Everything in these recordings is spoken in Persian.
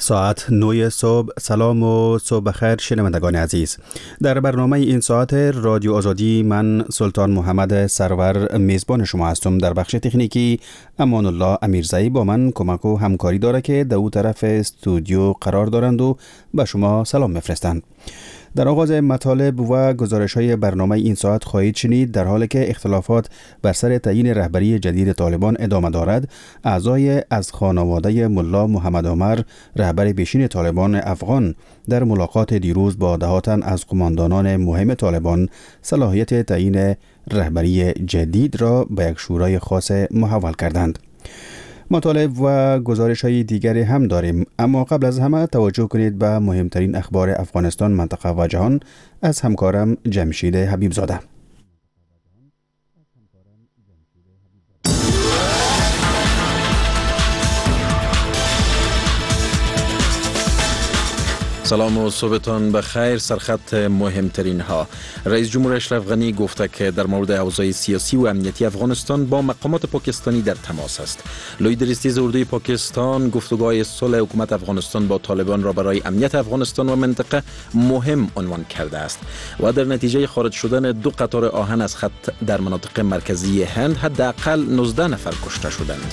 ساعت 9 صبح. سلام و صبح بخیر شنوندگان عزیز. در برنامه این ساعت رادیو آزادی من سلطان محمد سرور میزبان شما هستم. در بخش تکنیکی امان الله امیرزایی با من کمک و همکاری داره که در اون طرف استودیو قرار دارند و به شما سلام میفرستند. در آغاز مطالب و گزارش‌های برنامه این ساعت خواهید شنید در حالی که اختلافات بر سر تعیین رهبری جدید طالبان ادامه دارد، اعضای از خانواده ملا محمد عمر رهبر پیشین طالبان افغان در ملاقات دیروز با دهاتن از قماندانان مهم طالبان صلاحیت تعیین رهبری جدید را به یک شورای خاص محول کردند. مطالب و گزارش‌های دیگری هم داریم، اما قبل از همه توجه کنید به مهمترین اخبار افغانستان، منطقه و جهان از همکارم جمشید حبیبزاده. سلام و صبحتان بخیر. سرخط مهمترین ها: رئیس جمهور اشرف غنی گفته که در مورد اوضاع سیاسی و امنیتی افغانستان با مقامات پاکستانی در تماس است. لوی درستیز اردوی پاکستان گفتگوهای صلح حکومت افغانستان با طالبان را برای امنیت افغانستان و منطقه مهم عنوان کرده است و در نتیجه خارج شدن 2 قطار آهن از خط در مناطق مرکزی هند حداقل 19 نفر کشته شدند.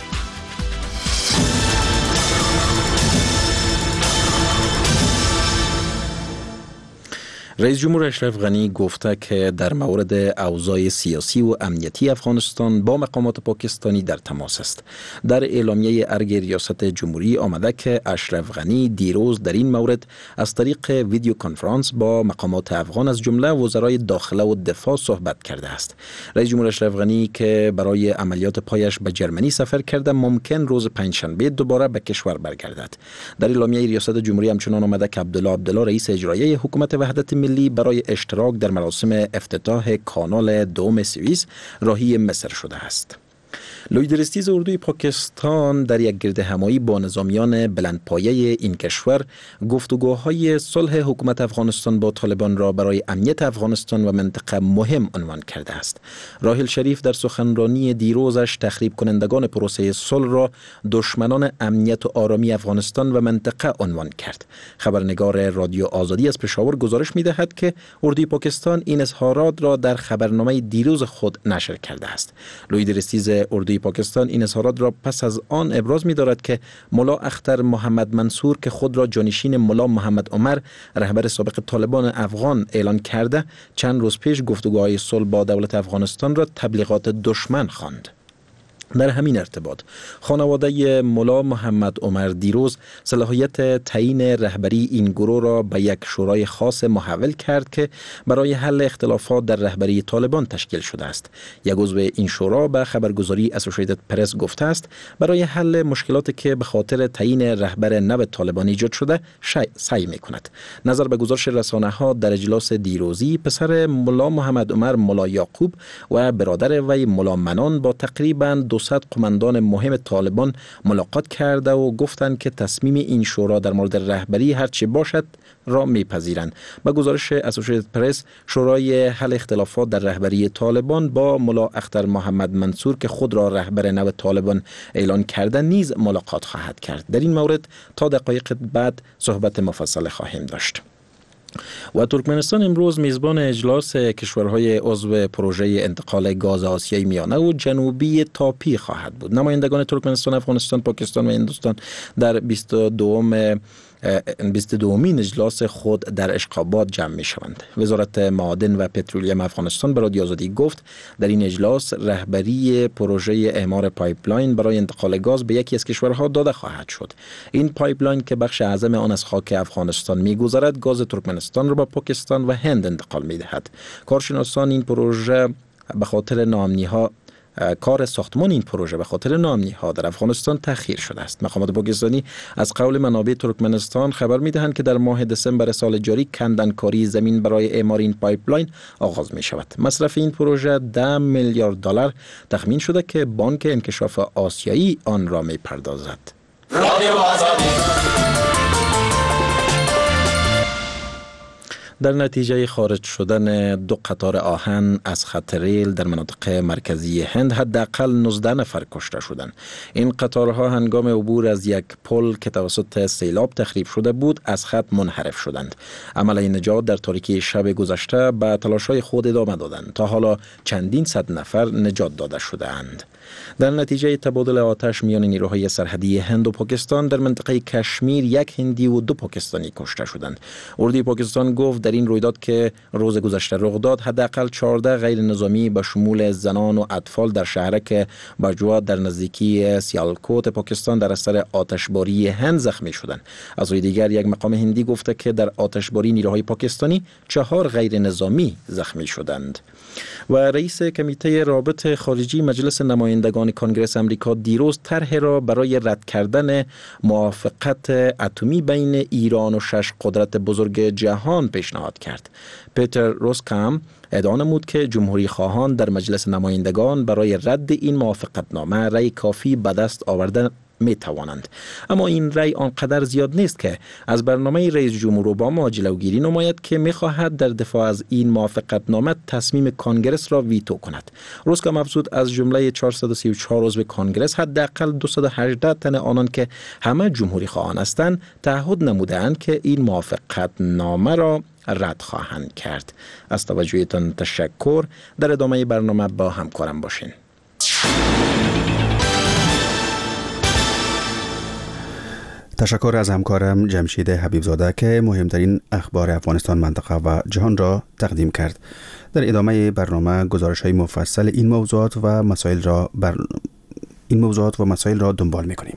رئیس جمهور اشرف غنی گفته که در مورد اوضاع سیاسی و امنیتی افغانستان با مقامات پاکستانی در تماس است. در اعلامیه ارگ ریاست جمهوری آمده که اشرف غنی دیروز در این مورد از طریق ویدیو کنفرانس با مقامات افغان از جمله وزرای داخله و دفاع صحبت کرده است. رئیس جمهور اشرف غنی که برای عملیات پایش به جرمنی سفر کرده ممکن روز پنجشنبه دوباره به کشور برگردد. در اعلامیه ریاست جمهوری همچنان آمده که عبدالله رئیس اجرایی حکومت وحدت ملی برای اشتراک در مراسم افتتاح کانال دوم سوئیس راهی مصر شده است. لوی درستیز اردوی پاکستان در یک گردهمایی با نظامیان بلندپایه این کشور گفتگوهای صلح حکومت افغانستان با طالبان را برای امنیت افغانستان و منطقه مهم عنوان کرده است. راحل شریف در سخنرانی دیروزش تخریب کنندگان پروسه صلح را دشمنان امنیت و آرامی افغانستان و منطقه عنوان کرد. خبرنگار رادیو آزادی از پشاور گزارش می‌دهد که اردوی پاکستان این اظهارات را در خبرنامه دیروز خود نشر کرده است. لوی درستیز اردوی پاکستان این اظهارات را پس از آن ابراز می دارد که ملا اختر محمد منصور که خود را جانشین ملا محمد عمر رهبر سابق طالبان افغان اعلان کرده، چند روز پیش گفتگوهای صلح با دولت افغانستان را تبلیغات دشمن خواند. در همین ارتباط خانواده ملا محمد عمر دیروز صلاحیت تعیین رهبری این گروه را به یک شورای خاص محول کرد که برای حل اختلافات در رهبری طالبان تشکیل شده است. یک عضو این شورا به خبرگزاری اسوسییتد پرس گفته است برای حل مشکلاتی که به خاطر تعیین رهبر نو طالبان ایجاد شده سعی می‌کند. نظر به گزارش رسانه‌ها در اجلاس دیروزی پسر ملا محمد عمر ملا یعقوب و برادر وی ملا منان با تقریباً 200 قماندان مهم طالبان ملاقات کرده و گفتند که تصمیم این شورا در مورد رهبری هرچی باشد را میپذیرند. با گزارش اسوسییتد پرس، شورای حل اختلافات در رهبری طالبان با ملا اختر محمد منصور که خود را رهبر نو طالبان اعلان کرده نیز ملاقات خواهد کرد. در این مورد تا دقایق بعد صحبت مفصل خواهیم داشت. و ترکمنستان امروز میزبان اجلاس کشورهای عضو پروژه انتقال گاز آسیای میانه و جنوبی تاپی خواهد بود. نمایندگان ترکمنستان، افغانستان، پاکستان و هندوستان در 22مین اجلاس خود در اشخاباد جمع می شوند. وزارت معادن و پترولیم افغانستان به رادیو آزادی گفت در این اجلاس رهبری پروژه اعمار پایپلاین برای انتقال گاز به یکی از کشورها داده خواهد شد. این پایپلاین که بخش اعظم آن از خاک افغانستان می گذرد، گاز ترکمنستان را به پاکستان و هند انتقال می دهد. کارشناسان این پروژه به خاطر ناامنی‌ها کار ساختمان این پروژه به خاطر ناامنی‌ها در افغانستان تأخیر شده است. مقامات پاکستانی از قول منابع ترکمنستان خبر می‌دهند که در ماه دسامبر سال جاری کندنکاری زمین برای اعمار این پایپلاین آغاز می‌شود. مصرف این پروژه 10 میلیارد دلار تخمین شده که بانک انکشاف آسیایی آن را می‌پردازد. در نتیجه خارج شدن 2 قطار آهن از خط ریل در مناطق مرکزی هند حداقل 19 نفر کشته شدند. این قطارها هنگام عبور از یک پل که توسط سیلاب تخریب شده بود از خط منحرف شدند. عمل نجات در تاریکی شب گذشته به تلاش‌های خود ادامه دادند. تا حالا چندین صد نفر نجات داده شده‌اند. در نتیجه تبادل آتش میان نیروهای سرحدی هند و پاکستان در منطقه کشمیر 1 هندی و 2 پاکستانی کشته شدند. اردوی پاکستان گفت در این رویداد که روز گذشته رخ داد حداقل 14 غیر نظامی به شمول زنان و اطفال در شهرک باجوا در نزدیکی سیالکوت پاکستان در اثر آتشباری هند زخمی شدند. از سوی دیگر یک مقام هندی گفته که در آتشباری نیروهای پاکستانی 4 غیر نظامی زخمی شدند. و رئیس کمیته رابط خارجی مجلس نمایندگان کنگره امریکا دیروز طرح را برای رد کردن موافقت اتمی بین ایران و 6 قدرت بزرگ جهان پیشنهاد کرد. پیتر روسکام ادعا نمود که جمهوری خواهان در مجلس نمایندگان برای رد این موافقتنامه رأی کافی به دست آوردن می توانند. اما این رأی آنقدر زیاد نیست که از برنامه رئیس جمهور اوباما جلوگیری نماید که می خواهد در دفاع از این موافقتنامه تصمیم کانگرس را ویتو کند. روسکام افزود از جمله 434 عضو کانگرس حداقل 218 تن آنان که همه جمهوری خواهان هستند تعهد نمودند که این موافقتنامه را رد خواهند کرد. از توجهتان تشکر. در ادامه برنامه با همکارم باشین. تشکر از همکارم جمشید حبیبزاده که مهمترین اخبار افغانستان، منطقه و جهان را تقدیم کرد. در ادامه برنامه گزارش‌های مفصل این موضوعات و مسائل را دنبال می‌کنیم.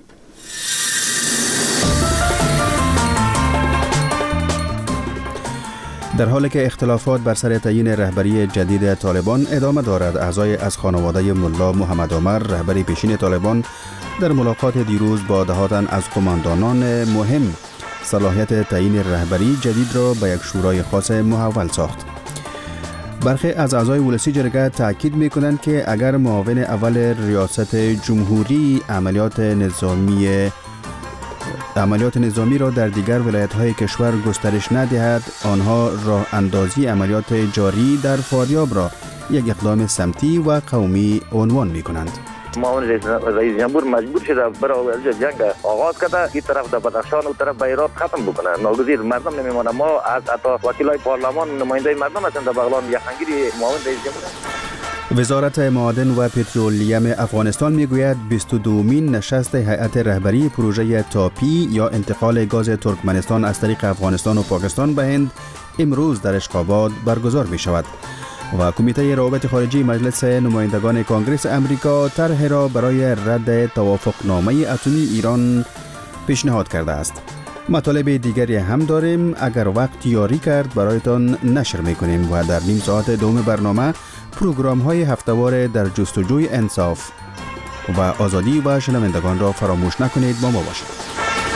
در حالی که اختلافات بر سر تعیین رهبری جدید طالبان ادامه دارد، اعضای از خانواده ملا محمد عمر رهبر پیشین طالبان در ملاقات دیروز با دهاتن از قماندانان مهم صلاحیت تعیین رهبری جدید را به یک شورای خاص محول ساخت. برخی از اعضای ولسی جرگه تاکید می‌کنند که اگر معاون اول ریاست جمهوری عملیات نظامی را در دیگر ولایت‌های کشور گسترش ندهد، آنها راه اندازی عملیات جاری در فاریاب را یک اقدام سمتی و قومی عنوان می‌کنند. معاون رئیس جمهور مجبور شده برای جنگ آغاز کرده، این طرف در بدخشان و طرف بیرات ختم بکنه. ناگزیر مردم نمیمونه. ما از حتی وکیلای پارلمان نماینده مردم هستند در بغلان یخنگیری معاون رئیس جمهور. وزارت معادن و پترولیم افغانستان میگوید 22مین نشست هیئت رهبری پروژه تاپی یا انتقال گاز ترکمنستان از طریق افغانستان و پاکستان به هند امروز در اشقاباد برگزار می شود. و کمیته روابط خارجی مجلس نمایندگان کنگره امریکا طرح را برای رد توافقنامه اتمی ایران پیشنهاد کرده است. مطالب دیگری هم داریم، اگر وقت یاری کرد برایتان نشر میکنیم. و در نیم ساعت دوم برنامه پروگرام های هفته‌وار در جستجوی انصاف و آزادی و شنوندگان را فراموش نکنید. با ما باشید.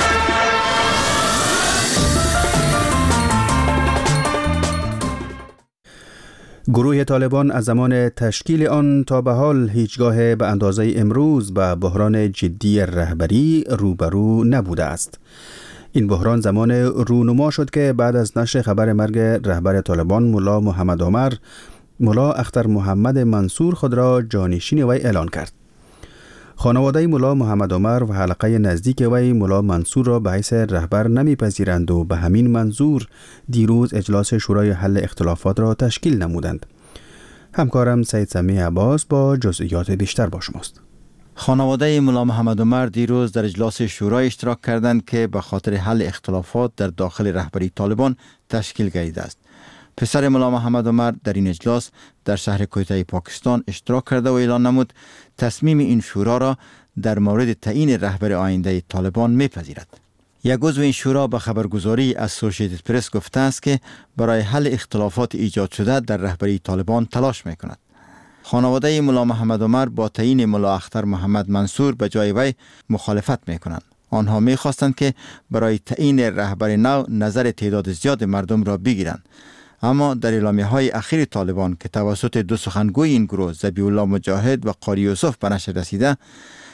گروه طالبان از زمان تشکیل آن تا به حال هیچگاه به اندازه امروز به بحران جدی رهبری روبرو نبوده است. این بحران زمان رونما شد که بعد از نشر خبر مرگ رهبر طالبان ملا محمد عمر، ملا اختر محمد منصور خود را جانشین وی اعلان کرد. خانواده ملا محمد عمر و حلقه نزدیک وی ملا منصور را به حیث رهبر نمیپذیرند و به همین منظور دیروز اجلاس شورای حل اختلافات را تشکیل نمودند. همکارم سید سمی عباس با جزئیات بیشتر با شماست. خانواده ملا محمد عمر دیروز در اجلاس شورای اشتراک کردند که به خاطر حل اختلافات در داخل رهبری طالبان تشکیل گردیده است. پسر ملا محمد عمر در این اجلاس در شهر کویته پاکستان اشتراک کرده و اعلان نمود تصمیم این شورا را در مورد تعیین رهبر آینده طالبان میپذیرد. یک عضو این شورا به خبرگزاری اسوسییتد پرس گفته است که برای حل اختلافات ایجاد شده در رهبری طالبان تلاش میکند. خانواده ملا محمد عمر با تعیین ملا اختر محمد منصور به جای وی مخالفت میکنند. آنها میخواستند که برای تعیین رهبر نو نظر تعداد زیاد مردم را بگیرند. اما در اعلامیه‌های اخیر طالبان که توسط دو سخنگوی این گروه ذبیح الله مجاهد و قاری یوسف به نشر رسیده،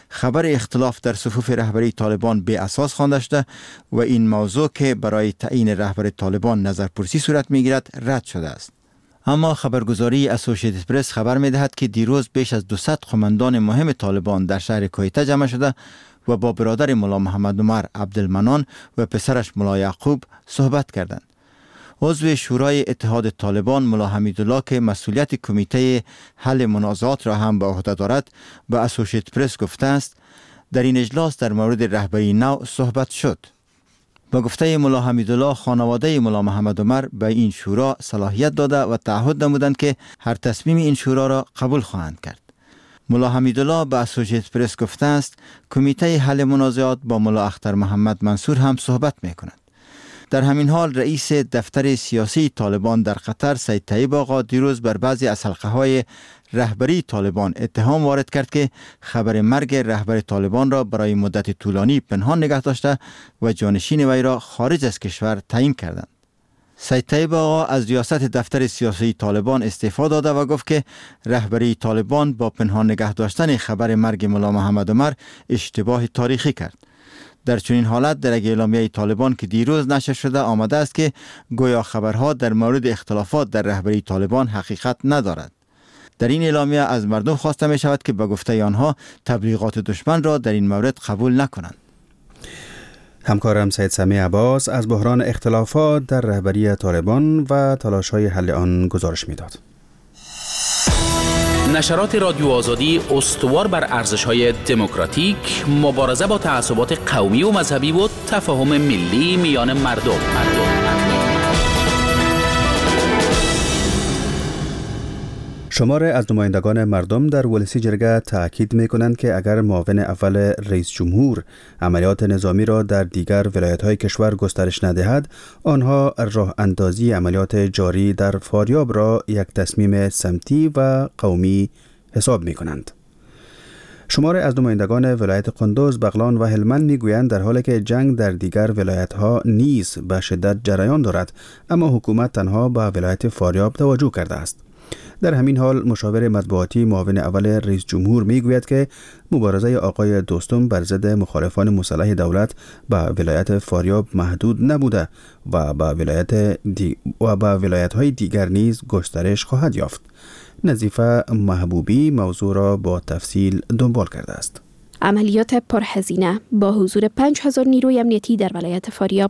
خبر اختلاف در صفوف رهبری طالبان به اساس خوانده شده و این موضوع که برای تعیین رهبر طالبان نظرپرسی صورت میگیرد رد شده است. اما خبرگزاری اسوسییتد پرس خبر می‌دهد که دیروز بیش از 200 قماندان مهم طالبان در شهر کویته جمع شده و با برادر ملا محمد عمر عبدالمنان و پسرش ملا یعقوب صحبت کردند. عضو شورای اتحاد طالبان ملا حمیدالله که مسئولیت کمیته حل منازعات را هم به عهده دارد به اسوسییتد پرس گفته است در این اجلاس در مورد رهبری نو صحبت شد. با گفته ملا حمیدالله خانواده ملا محمد عمر به این شورا صلاحیت داده و تعهد نمودند که هر تصمیم این شورا را قبول خواهند کرد. ملا حمیدالله به اسوسییتد پرس گفته است کمیته حل منازعات با ملا اختر محمد منصور هم صحبت می کند. در همین حال رئیس دفتر سیاسی طالبان در قطر سید طیب آقا دیروز بر بعضی از حلقه‌های رهبری طالبان اتهام وارد کرد که خبر مرگ رهبر طالبان را برای مدت طولانی پنهان نگه داشته و جانشین وی را خارج از کشور تعیین کردند. سید طیب آقا از ریاست دفتر سیاسی طالبان استعفا داده و گفت که رهبری طالبان با پنهان نگه داشتن خبر مرگ ملا محمد عمر اشتباه تاریخی کرد. در چنین حالت در اعلامیه طالبان که دیروز نشر شده آمده است که گویا خبرها در مورد اختلافات در رهبری طالبان حقیقت ندارد. در این اعلامیه از مردم خواسته می شود که به گفته آنها تبلیغات دشمن را در این مورد قبول نکنند. همکارم سید سمیع عباس از بحران اختلافات در رهبری طالبان و تلاش‌های حل آن گزارش می‌داد. نشرات رادیو آزادی استوار بر ارزش‌های دموکراتیک، مبارزه با تعصبات قومی و مذهبی و تفاهم ملی میان مردم. شماره از نمایندگان مردم در ولسی جرگه تأکید می‌کنند که اگر معاون اول رئیس جمهور عملیات نظامی را در دیگر ولایت‌های کشور گسترش ندهد، آنها راه اندازی عملیات جاری در فاریاب را یک تصمیم سمتی و قومی حساب می‌کنند. شماره از نمایندگان ولایت قندوز، بغلان و هلمند میگویند در حالی که جنگ در دیگر ولایت‌ها نیز به شدت جریان دارد، اما حکومت تنها به ولایت فاریاب توجه کرده است. در همین حال مشاور مطبوعاتی معاون اول رئیس جمهور میگوید که مبارزه آقای دوستم بر ضد مخالفان مسلح دولت به ولایت فاریاب محدود نبوده و به ولایت‌های دیگر نیز گسترش خواهد یافت. نظیفه محبوبی موضوع را با تفصیل دنبال کرده است. عملیات پرهزینه با حضور 5000 نیروی امنیتی در ولایت فاریاب.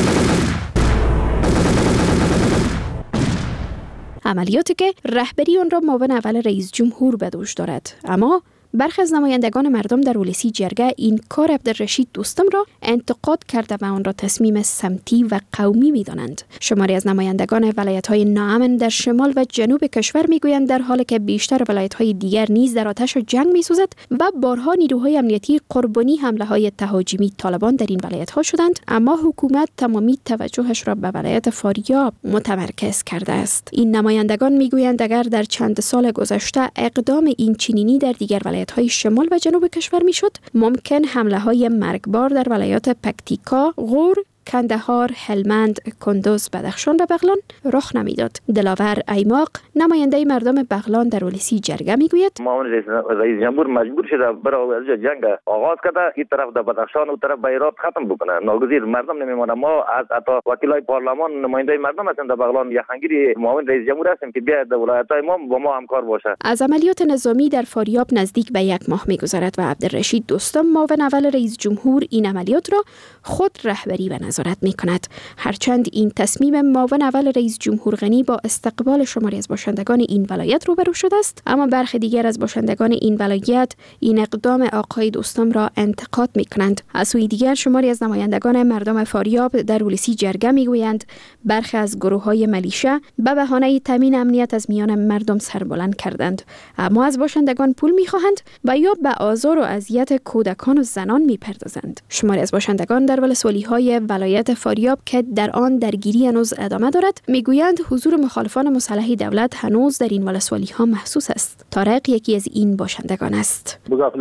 عملیاتی که رهبری آن را معاون اول رئیس جمهور به دوش دارد، اما برخی از نمایندگان مردم در ولسی جرگه این کار عبدالرشید دوستم را انتقاد کرده و آن را تصمیم سمتی و قومی می‌دانند. شماری از نمایندگان ولایت‌های ناامن در شمال و جنوب کشور می‌گویند در حالی که بیشتر ولایت‌های دیگر نیز در آتش جنگ می‌سوزد و بارها نیروهای امنیتی قربانی حمله‌های تهاجمی طالبان در این ولایت‌ها شدند، اما حکومت تمامی توجهش را به ولایت فاریاب متمرکز کرده است. این نمایندگان می‌گویند اگر در چند سال گذشته اقدام این چنینی در دیگر ولایت‌های شمال و جنوب کشور میشد، ممکن حمله‌های مرگبار در ولایات پکتیکا، غور، کندهار، هلمند، کندوز، بدخشان و بغلان رخ نمیداد. دلاور ایماق نماینده مردم بغلان در ولسی جرگه میگوید معاون رئیس جمهور مجبور شده برای از جنگ آغاز کرده این طرف در بدخشان و طرف بیرات ختم بکنه. ناگزیر مردم نمیمونه. ما از عطا وکیلای پارلمان نماینده مردم هستیم در بغلان، یخنگیری معاون رئیس جمهور هستیم که بیاید در ولایت‌های ما با ما همکار باشه. از عملیات نظامی در فاریاب نزدیک به 1 ماه میگذرد و عبدالرشید دوستم معاون اول رئیس جمهور این عملیات را خود رهبری و نظارت می‌کند. هرچند این تصمیم معاون اول رئیس جمهور غنی با استقبال شماری از باشندگان این ولایت روبرو شده است، اما برخی دیگر از باشندگان این ولایت این اقدام آقای دوستم را انتقاد می‌کنند. از سوی دیگر شماری از نمایندگان مردم فاریاب در ولسی جرگه می‌گویند برخی از گروه‌های ملیشه به بهانه تامین امنیت از میان مردم سربلند کردند، اما از باشندگان پول می‌خواهند و یا به آزار و اذیت کودکان و زنان می‌پردازند. شماری از باشندگان در ولسوالی‌های ولایت فاریاب که در آن درگیری هنوز ادامه دارد، میگویند حضور مخالفان مسلح دولت هنوز در این ولسوالی‌ها محسوس است. طارق یکی از این باشندگان است.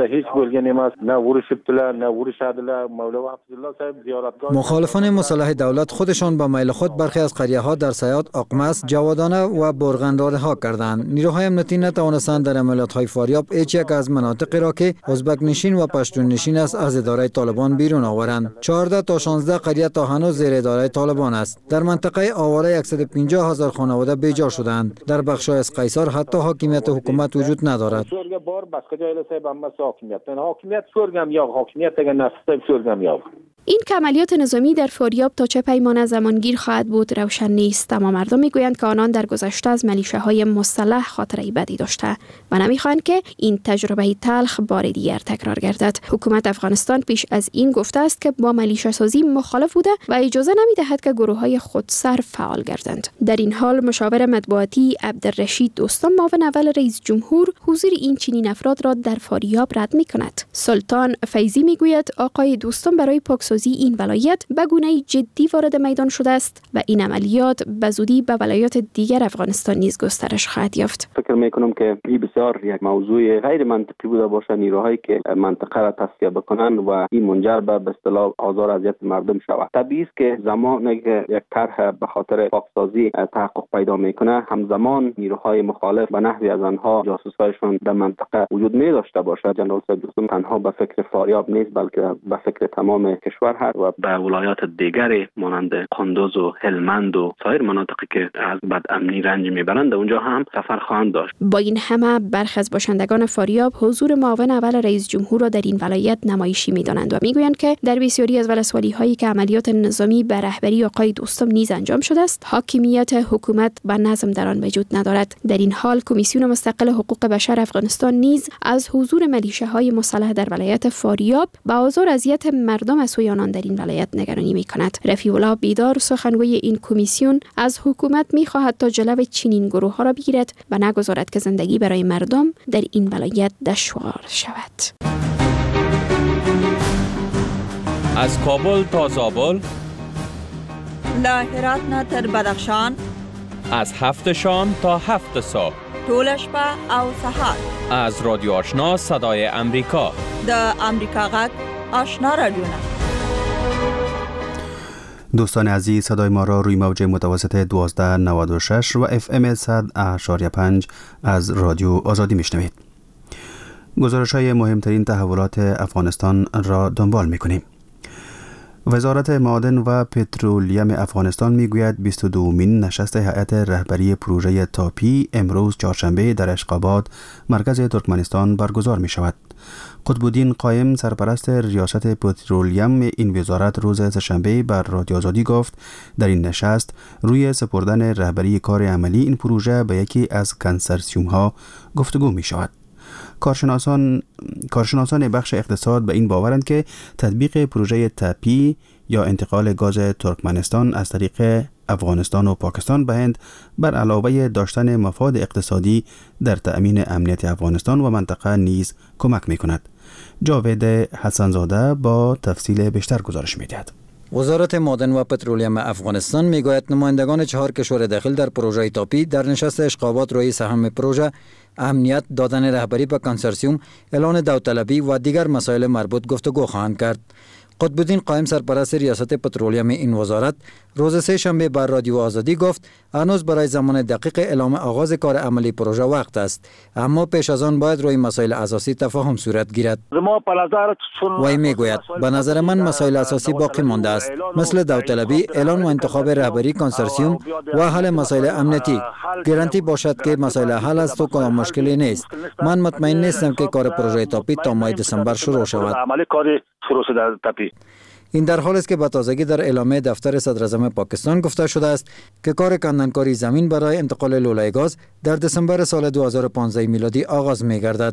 مخالفان مسلح دولت خودشان با میل خود برخی از قریه‌ها در سیاد، آقمس، جوادانه و برغندار ها کردند. نیروهای امنیتی نتوانستند در عملیات‌های فاریاب هیچ یک از مناطقی را که ازبک نشین و پشتون نشین است از اداره طالبان بیرون آورند. 14 تا 16 قریه تا هنوز زیر اداره طالبان است. در منطقه آواره 150,000 خانواده بیجا شدند. در بخش‌های از قیصر حتی حاکمیت حکومت وجود ندارد. این که عملیات نظامی در فاریاب تا چه پیمانه زمانگیر خواهد بود روشن نیست، اما مردم میگویند که آنان در گذشته از ملیشه‌های مسلح خاطره بدی داشته و نمیخواهند که این تجربه تلخ بار دیگر تکرار گردد. حکومت افغانستان پیش از این گفته است که با ملیشه سازی مخالف بوده و اجازه نمیدهد که گروه‌های خودسر فعال گردند. در این حال مشاور مطبوعاتی عبدالرشید دوستم، معاون اول رئیس جمهور، حضور این چنین افراد را در فاریاب رد می‌کند. سلطان فیضی میگوید آقای دوستم برای پاکسازی این ولایت به گونه‌ای جدی وارد میدان شده است و این عملیات به زودی به ولایات دیگر افغانستان نیز گسترش خواهد یافت. فکر میکنم که این بسیار یک موضوع غیر منطقی بوده باشه، نیروهایی که منطقه را تصفیه بکنن و این منجر به اصطلاح آزار اذیت مردم شود. طبیعی است که زمانی که یک طرح به خاطر پاکسازی تحقق پیدا میکنه، همزمان نیروهای مخالف به نحوی از آنها جاسوسایشون در منطقه وجود می داشته باشه. جنرال صاحب دوستم تنها به فکر فاریاب نیست بلکه به فکر تمام کشور هست و به ولایات دیگری مانند قندوز و هلمند و سایر مناطقی که از بدامنی رنج میبرند اونجا هم سفر خواهند داشت. با این همه برخی از باشندگان فاریاب حضور معاون اول رئیس جمهور را در این ولایت نمایشی میدانند و میگویند که در بسیاری از ولسوالی هایی که عملیات نظامی به رهبری آقای دوستم نیز انجام شده است، حاکمیت حکومت و نظم در آن وجود ندارد. در این حال کمیسیون مستقل حقوق بشر افغانستان نیز از حضور ملیشه های مسلح در ولایت فاریاب با آزار اذیت مردم از سوی آنان در این ولایت نگرانی می‌کند. رفیع الله بیدار، سخنگوی این کمیسیون، از حکومت می‌خواهد تا جلو چنین گروه‌ها را بگیرد و نگذارد که زندگی برای مردم در این ولایت دشوار شود. از کابل تا زابل، له هرات نه تر بدخشان، از 7 شام تا 7 صبح، ټول شپه او سهار، از رادیو آشنا صدای امریکا، د امریکا غږ آشنا رادیو. دوستان عزیز، صدای ما را روی موج متوسط 1296 و FM 100.5 از رادیو آزادی میشنوید. گزارش‌های مهمترین تحولات افغانستان را دنبال می‌کنیم. وزارت معادن و پترولیم افغانستان میگوید 22مین نشست هیئت رهبری پروژه تاپی امروز چهارشنبه در اشقاباد مرکز ترکمنستان برگزار می شود. قطب‌الدین قایم، سرپرست ریاست پترولیم این وزارت، روز سه‌شنبه بر رادیو آزادی گفت در این نشست روی سپردن رهبری کار عملی این پروژه به یکی از کنسرسیوم‌ها گفتگو می شود. کارشناسان بخش اقتصاد به این باورند که تطبیق پروژه تاپی یا انتقال گاز ترکمنستان از طریق افغانستان و پاکستان به هند بر علاوه داشتن مفاد اقتصادی در تأمین امنیت افغانستان و منطقه نیز کمک می کند. جاوید حسنزاده با تفصیل بیشتر گزارش می دهد. وزارت معادن و پترولیم افغانستان میگوید نمایندگان 4 کشور داخل در پروژه تاپی در نشست اشقابات روی سهم پروژه، اهمیت دادن رهبری به کنسرسیوم، اعلان داوطلبی و دیگر مسائل مربوط گفتگو خواهند کرد. قطب‌الدین قایم، سرپرست ریاست پترولیم این وزارت، روز سه‌شنبه بر رادیو آزادی گفت هنوز برای زمان دقیق اعلام آغاز کار عملی پروژه وقت است، اما پیش از آن باید روی مسائل اساسی تفاهم صورت گیرد. وی میگوید به نظر من مسائل اساسی باقی مانده است، مثل داوطلبی، اعلان و انتخاب رهبری کنسرسیوم و حل مسائل امنیتی. گارانتی باشد که مسائل حل است و کدام مشکلی نیست. من مطمئن نیستم که کار پروژه تاپی تا ماه دسامبر شروع شود. این در حالی است که به تازگی در اعلامیه دفتر صدراعظم پاکستان گفته شده است که کار کندنکاری زمین برای انتقال لوله گاز در دسامبر سال 2015 میلادی آغاز می‌گردد.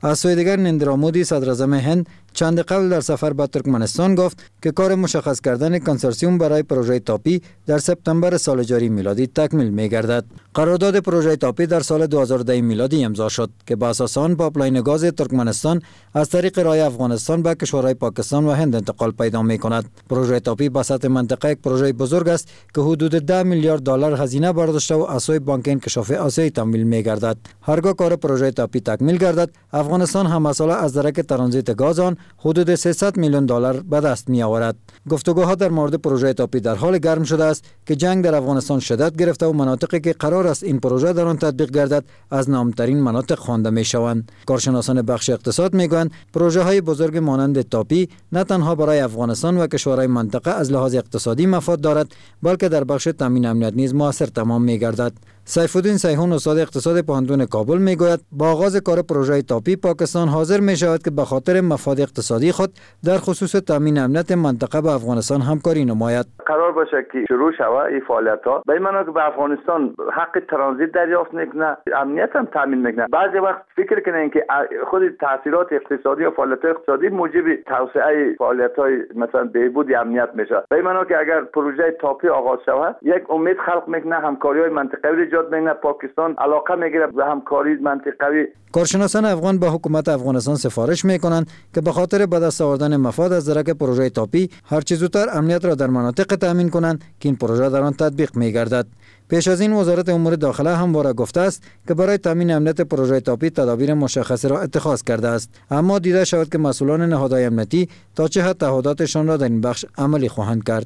از سوی دیگر نریندرا مودی صدر اعظم هند چند قبل در سفر به ترکمنستان گفت که کار مشخص کردن کنسورسیوم برای پروژه تاپی در سپتامبر سال جاری میلادی تکمیل می‌گردد. قرارداد پروژه تاپی در سال 2010 میلادی امضا شد که به اساس آن پایپلاین گاز ترکمنستان از طریق راه افغانستان به کشورهای پاکستان و هند انتقال پیدا می‌کند. پروژه تاپی به سطح منطقه یک پروژه بزرگ است که حدود 10 میلیارد دلار هزینه برداشته و از سوی بانک انکشاف آسیایی تمویل می‌گردد. هرگاه کار پروژه تاپی تکمیل گردد، افغانستان هم مسئله از درک ترانزیت گاز آن حدود 300 میلیون دلار به دست می آورد. گفتگوها در مورد پروژه تاپی در حال گرم شده است که جنگ در افغانستان شدت گرفته و مناطقی که قرار است این پروژه در آن تطبیق گردد از نامترین مناطق خوانده می شوند. کارشناسان بخش اقتصاد می گویند پروژه های بزرگ مانند تاپی نه تنها برای افغانستان و کشورهای منطقه از لحاظ اقتصادی مفاد دارد، بلکه در بخش تامین امنیت نیز موثر تمام می گردد. سیف الدین سیحون استاد اقتصاد پوهنتون کابل میگوید با آغاز کار پروژه تاپی پاکستان حاضر می شود که به خاطر مفاد اقتصادی خود در خصوص تامین امنیت منطقه با افغانستان همکاری نماید. قرار باشه که شروع شود این فعالیت‌ها به این معنی که به افغانستان حق ترانزیت دریافت میکنه، امنیت هم تامین میکنه. بعضی وقت فکر کنین که خود تاثیرات اقتصادی و فعالیت اقتصادی موجب توسعه فعالیت‌های مثلا بهبود امنیت میشه. به این معنی که اگر پروژه تاپی آغاز شود یک امید خلق میکنه، همکاری‌های منطقه‌ای ایجاد میکنه، پاکستان علاقه میگیره به همکاری منطقه‌ای. کارشناسان افغان به حکومت افغانستان سفارش میکنند که به خاطر به دست آوردن مفاد از درک پروژه تاپی هر چه زودتر امنیت را در مناطق تامین کنند که این پروژه در آن تطبیق میگردد. پیش از این وزارت امور داخله همواره گفته است که برای تامین امنیت پروژه تاپی تدابیر مشخصی را اتخاذ کرده است، اما دیده شود که مسئولان نهادهای امنیتی تا چه حد تعهداتشان را در این بخش عملی خواهند کرد.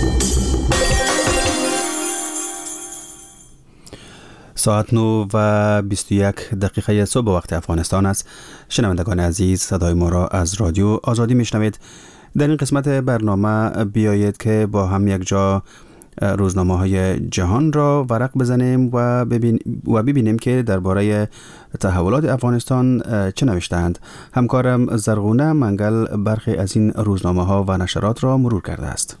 ساعت 9:21 صبح وقت افغانستان است. شنوندگان عزیز، صدای ما را از رادیو آزادی میشنوید. در این قسمت برنامه بیایید که با هم یک جا روزنامه های جهان را ورق بزنیم و ببینیم که درباره تحولات افغانستان چه نوشتند. همکارم زرغونه منگل برخی از این روزنامه ها و نشرات را مرور کرده است.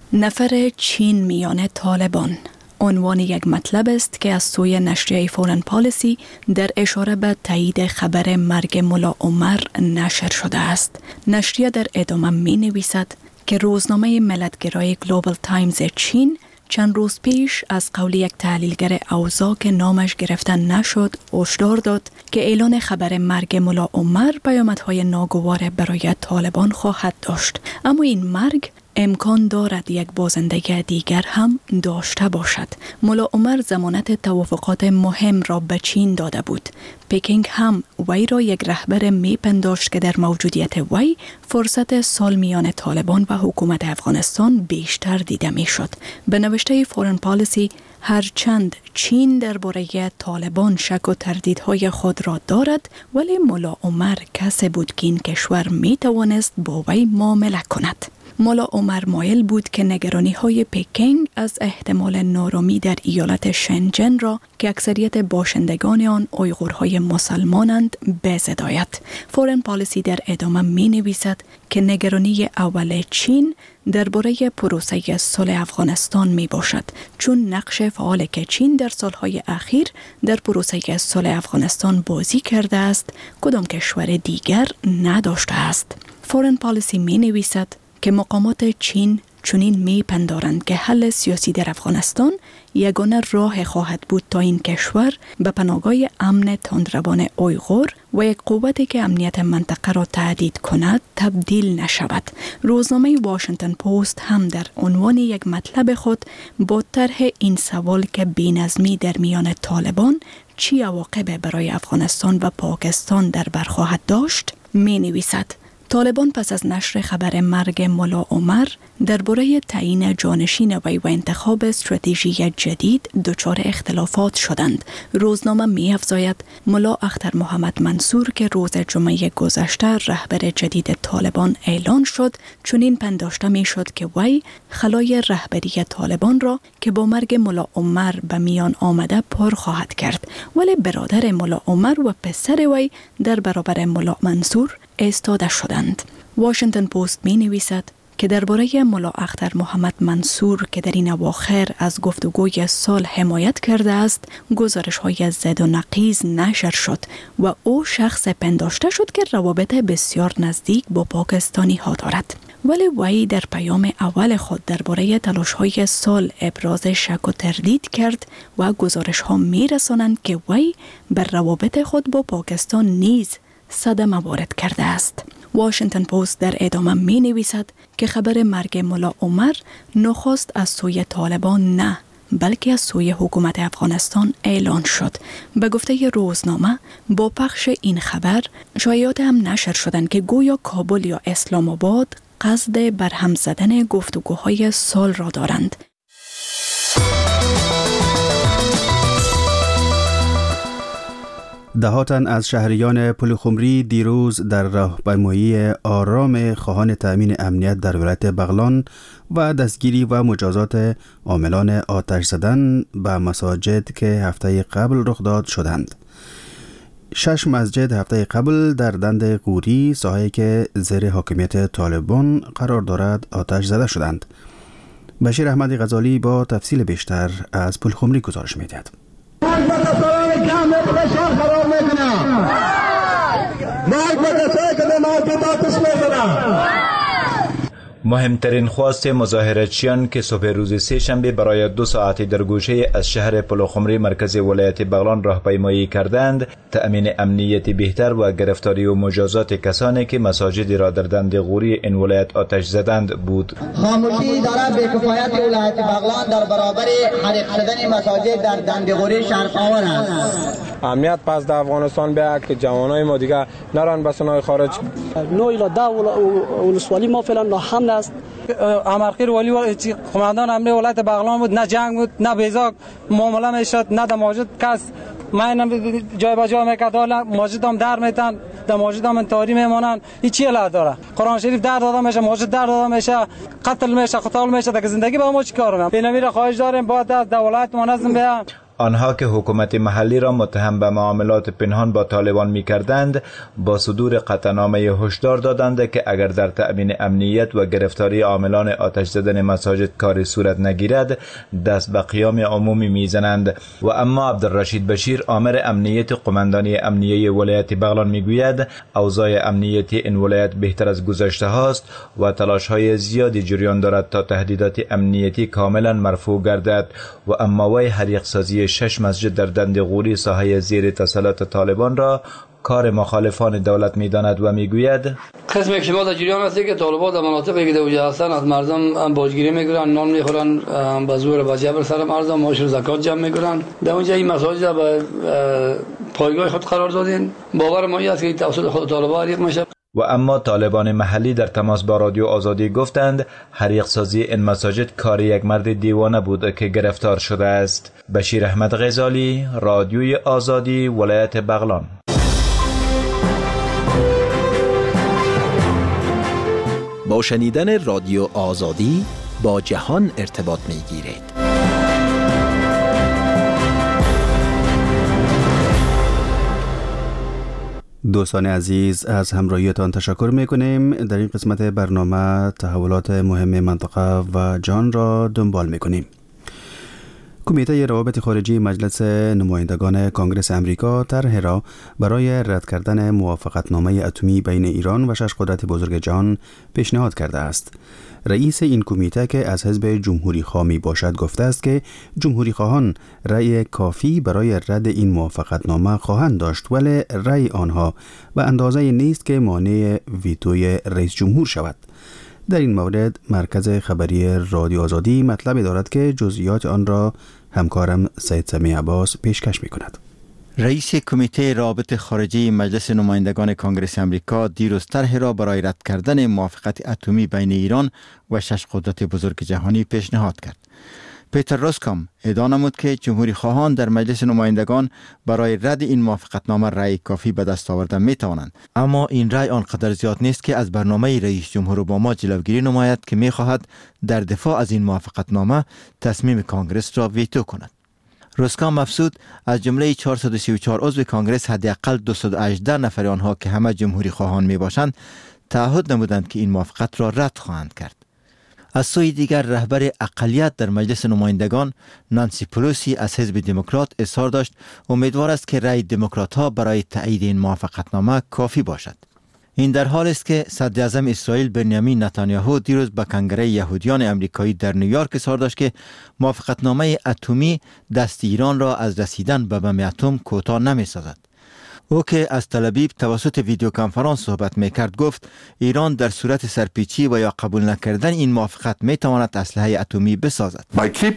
نفر چین میان طالبان عنوان یک مطلب است که از سوی نشریه فورن پالیسی در اشاره به تایید خبر مرگ ملا عمر نشر شده است. نشریه در ادامه می نویسد که روزنامه ملتگرای گلوبال تایمز چین چند روز پیش از قول یک تحلیلگر اوضاع که نامش گرفته نشد هشدار داد که اعلان خبر مرگ ملا عمر پیامدهای ناگوار برای طالبان خواهد داشت، اما این مرگ امکان دارد یک بازنده دیگر هم داشته باشد. ملا عمر ضمانت توافقات مهم را به چین داده بود. پکینگ هم وی را یک رهبر میپنداشت که در موجودیت وی فرصت صلح میان طالبان و حکومت افغانستان بیشتر دیده میشد. به نوشته فورن پالیسی، هرچند چین درباره طالبان شک و تردیدهای خود را دارد، ولی ملا عمر کسی بود که این کشور میتوانست با وی معامله کند. ملا عمر مایل بود که نگرانی‌های پکینگ از احتمال نارامی در ایالت شنجن را که اکثریت باشندگان آن اویغورهای مسلمانند بزداید. فورن پالیسی در ادامه می‌نویسد که نگرانی اول چین درباره پروسه صلح افغانستان می باشد، چون نقش فعال که چین در سالهای اخیر در پروسه صلح افغانستان بازی کرده است، کدام کشور دیگر نداشته است. فورن پالیسی می نویسد که مقامات چین چنین میپندارند که حل سیاسی در افغانستان یگانه راه خواهد بود تا این کشور به پناهگاه امن تندروان اویغور و یک قوتی که امنیت منطقه را تهدید کند تبدیل نشود. روزنامه واشنگتن پست هم در عنوان یک مطلب خود با طرح این سوال که بی‌نظمی در میان طالبان چی عواقب برای افغانستان و پاکستان در بر خواهد داشت می نویسد: طالبان پس از نشر خبر مرگ ملا عمر درباره تعیین جانشین وی و انتخاب استراتژی جدید دچار اختلافات شدند. روزنامه می افزاید ملا اختر محمد منصور که روز جمعه گذشته رهبر جدید طالبان اعلان شد، چنین پنداشته می شد که وی خلای رهبری طالبان را که با مرگ ملا عمر به میان آمده پر خواهد کرد، ولی برادر ملا عمر و پسر وی در برابر ملا منصور ایستاده شدند. واشنگتن پست می نویسد که درباره ملا اختر محمد منصور که در این اواخر از گفتگوی صلح حمایت کرده است، گزارش‌های زد و نقیض نشر شد و او شخص پنداشته شد که روابط بسیار نزدیک با پاکستانی ها دارد. ولی وی در پیام اول خود درباره تلاش‌های صلح ابراز شک و تردید کرد و گزارش‌ها می‌رسانند که وی بر روابط خود با پاکستان نیز صدمه وارد کرده است. واشنگتن پست در ادامه می نویسد که خبر مرگ ملا عمر نخست از سوی طالبان نه بلکه از سوی حکومت افغانستان اعلان شد. به گفته روزنامه با پخش این خبر شایعات هم نشر شدند که گویا کابل یا اسلام آباد قصد برهم زدن گفتگوهای صلح را دارند. دهها تن از شهریان پلخمری دیروز در راهپیمایی آرام خواهان تأمین امنیت در ولایت بغلان و دستگیری و مجازات عاملان آتش زدن به مساجد که هفته قبل رخ داد شدند. 6 مسجد هفته قبل در دند قوری، ساحه‌ای که زیر حاکمیت طالبان قرار دارد، آتش زده شدند. بشیر احمد غزالی با تفصیل بیشتر از پلخمری گزارش می‌دهد. مهمترین خواست مظاهراتچیان که صبح روز سه شنبه برای 2 ساعت در گوشه از شهر پلخمری مرکز ولایت بغلان راهپیمایی کردند، تأمین امنیت بهتر و گرفتاری و مجازات کسانی که مساجد را در دند غوری این ولایت آتش زدند بود. خاموشی دارد به کفایت ولایت بغلان در برابر حریق شدن مساجد در دند غوری شرق‌آور است. امنیت پس در افغانستان بیا که جوانای ما دیگه نران به سنای خارج. 9 الی 10 ولسوالی ما فعلا حمل است. امرخیر ولی قماندان امنیت ولایت بغلان بود، نه جنگ بود، نه بیزاک معامله میشد، نه در ماجد کس من جای به جای میکرد، ماجد هم در میتن، در ماجد هم انتحاری میمانن. این چی علت داره؟ قرآن شریف در داده میشه، ماجد در داده میشه، قتل میشه، قتال میشه، در زندگی با ما چی کار کنیم؟ این امیر خواهش داریم باید از دولت منظم بیان. آنها که حکومت محلی را متهم به معاملات پنهان با طالبان می‌کردند، با صدور قطعنامه هشدار دادند که اگر در تأمین امنیت و گرفتاری عاملان آتش زدن مساجد کاری صورت نگیرد، دست به قیام عمومی میزنند. و اما عبدالرشید بشیر، آمر امنیت قماندانی امنیه ولایت بغلان میگوید اوضاع امنیتی این ولایت بهتر از گذشته هاست و تلاش‌های زیادی جریان دارد تا تهدیدات امنیتی کاملا مرفوع گردد. و اما وی حریق سازی 6 مسجد در دند غوری ساحه زیر تسلط طالبان را کار مخالفان دولت می‌داند و میگوید قسم که ما در جریان هستی که طالبان در مناطقی که دوجه هستن از مردم باجگیری میکنن، نان میخورن، به زور و جبر سر مردم معاش و زکات جمع میکنن. در اونجا این مساجد به پایگاه خود قرار دادین. باور ما است که توسط خود طالبان حریق میشه. و اما طالبان محلی در تماس با رادیو آزادی گفتند حریق سازی این مساجد کار یک مرد دیوانه بود که گرفتار شده است. بشیر احمد غزالی، رادیوی آزادی، ولایت بغلان. با شنیدن رادیو آزادی با جهان ارتباط می‌گیرید. دوستان عزیز، از همراهیتان تشکر میکنیم. در این قسمت برنامه تحولات مهم منطقه و جهان را دنبال میکنیم. کمیته روابط خارجی مجلس نمایندگان کنگره امریکا طرح را برای رد کردن موافقتنامه اتمی بین ایران و 6 قدرت بزرگ جهان پیشنهاد کرده است. رئیس این کمیته که از حزب جمهوری خواه می باشد گفته است که جمهوری خواهان رأی کافی برای رد این موافقتنامه خواهند داشت، ولی رأی آنها به اندازه نیست که مانع ویتوی رئیس جمهور شود. در این مورد مرکز خبری رادیو آزادی مطلبی دارد که جزئیات آن را همکارم سید سمی عباس پیشکش می کند. رئیس کمیته روابط خارجی مجلس نمایندگان کنگره امریکا دیروز طرح را برای رد کردن موافقت اتمی بین ایران و 6 قدرت بزرگ جهانی پیشنهاد کرد. پیتر روسکام ادعا نمود که جمهوری خواهان در مجلس نمایندگان برای رد این موافقتنامه رأی کافی به دست آوردن می توانند، اما این رأی آنقدر زیاد نیست که از برنامه رئیس جمهور اوباما جلوگیری نماید که می خواهد در دفاع از این موافقتنامه تصمیم کانگرس را ویتو کند. روسکام افزود از جمله 434 عضو کانگرس حداقل 218 نفر آنها که همه جمهوری خواهان می باشند تعهد نمودند که این موافقت را رد خواهند کرد. از سوی دیگر رهبر اقلیت در مجلس نمایندگان نانسی پلوسی از حزب دموکرات اظهار داشت امیدوار است که رأی دموکرات‌ها برای تایید این موافقتنامه کافی باشد. این در حال است که صدر اعظم اسرائیل بنیامین نتانیاهو دیروز به کنگره یهودیان امریکایی در نیویورک اظهار داشت که موافقتنامه اتمی دست ایران را از رسیدن به بم اتم کوتاه نمی‌سازد. او که از تل‌آویو توسط ویدیو کنفرانس صحبت می‌کرد گفت ایران در صورت سرپیچی و یا قبول نکردن این موافقت می‌تواند اسلحه اتمی بسازد.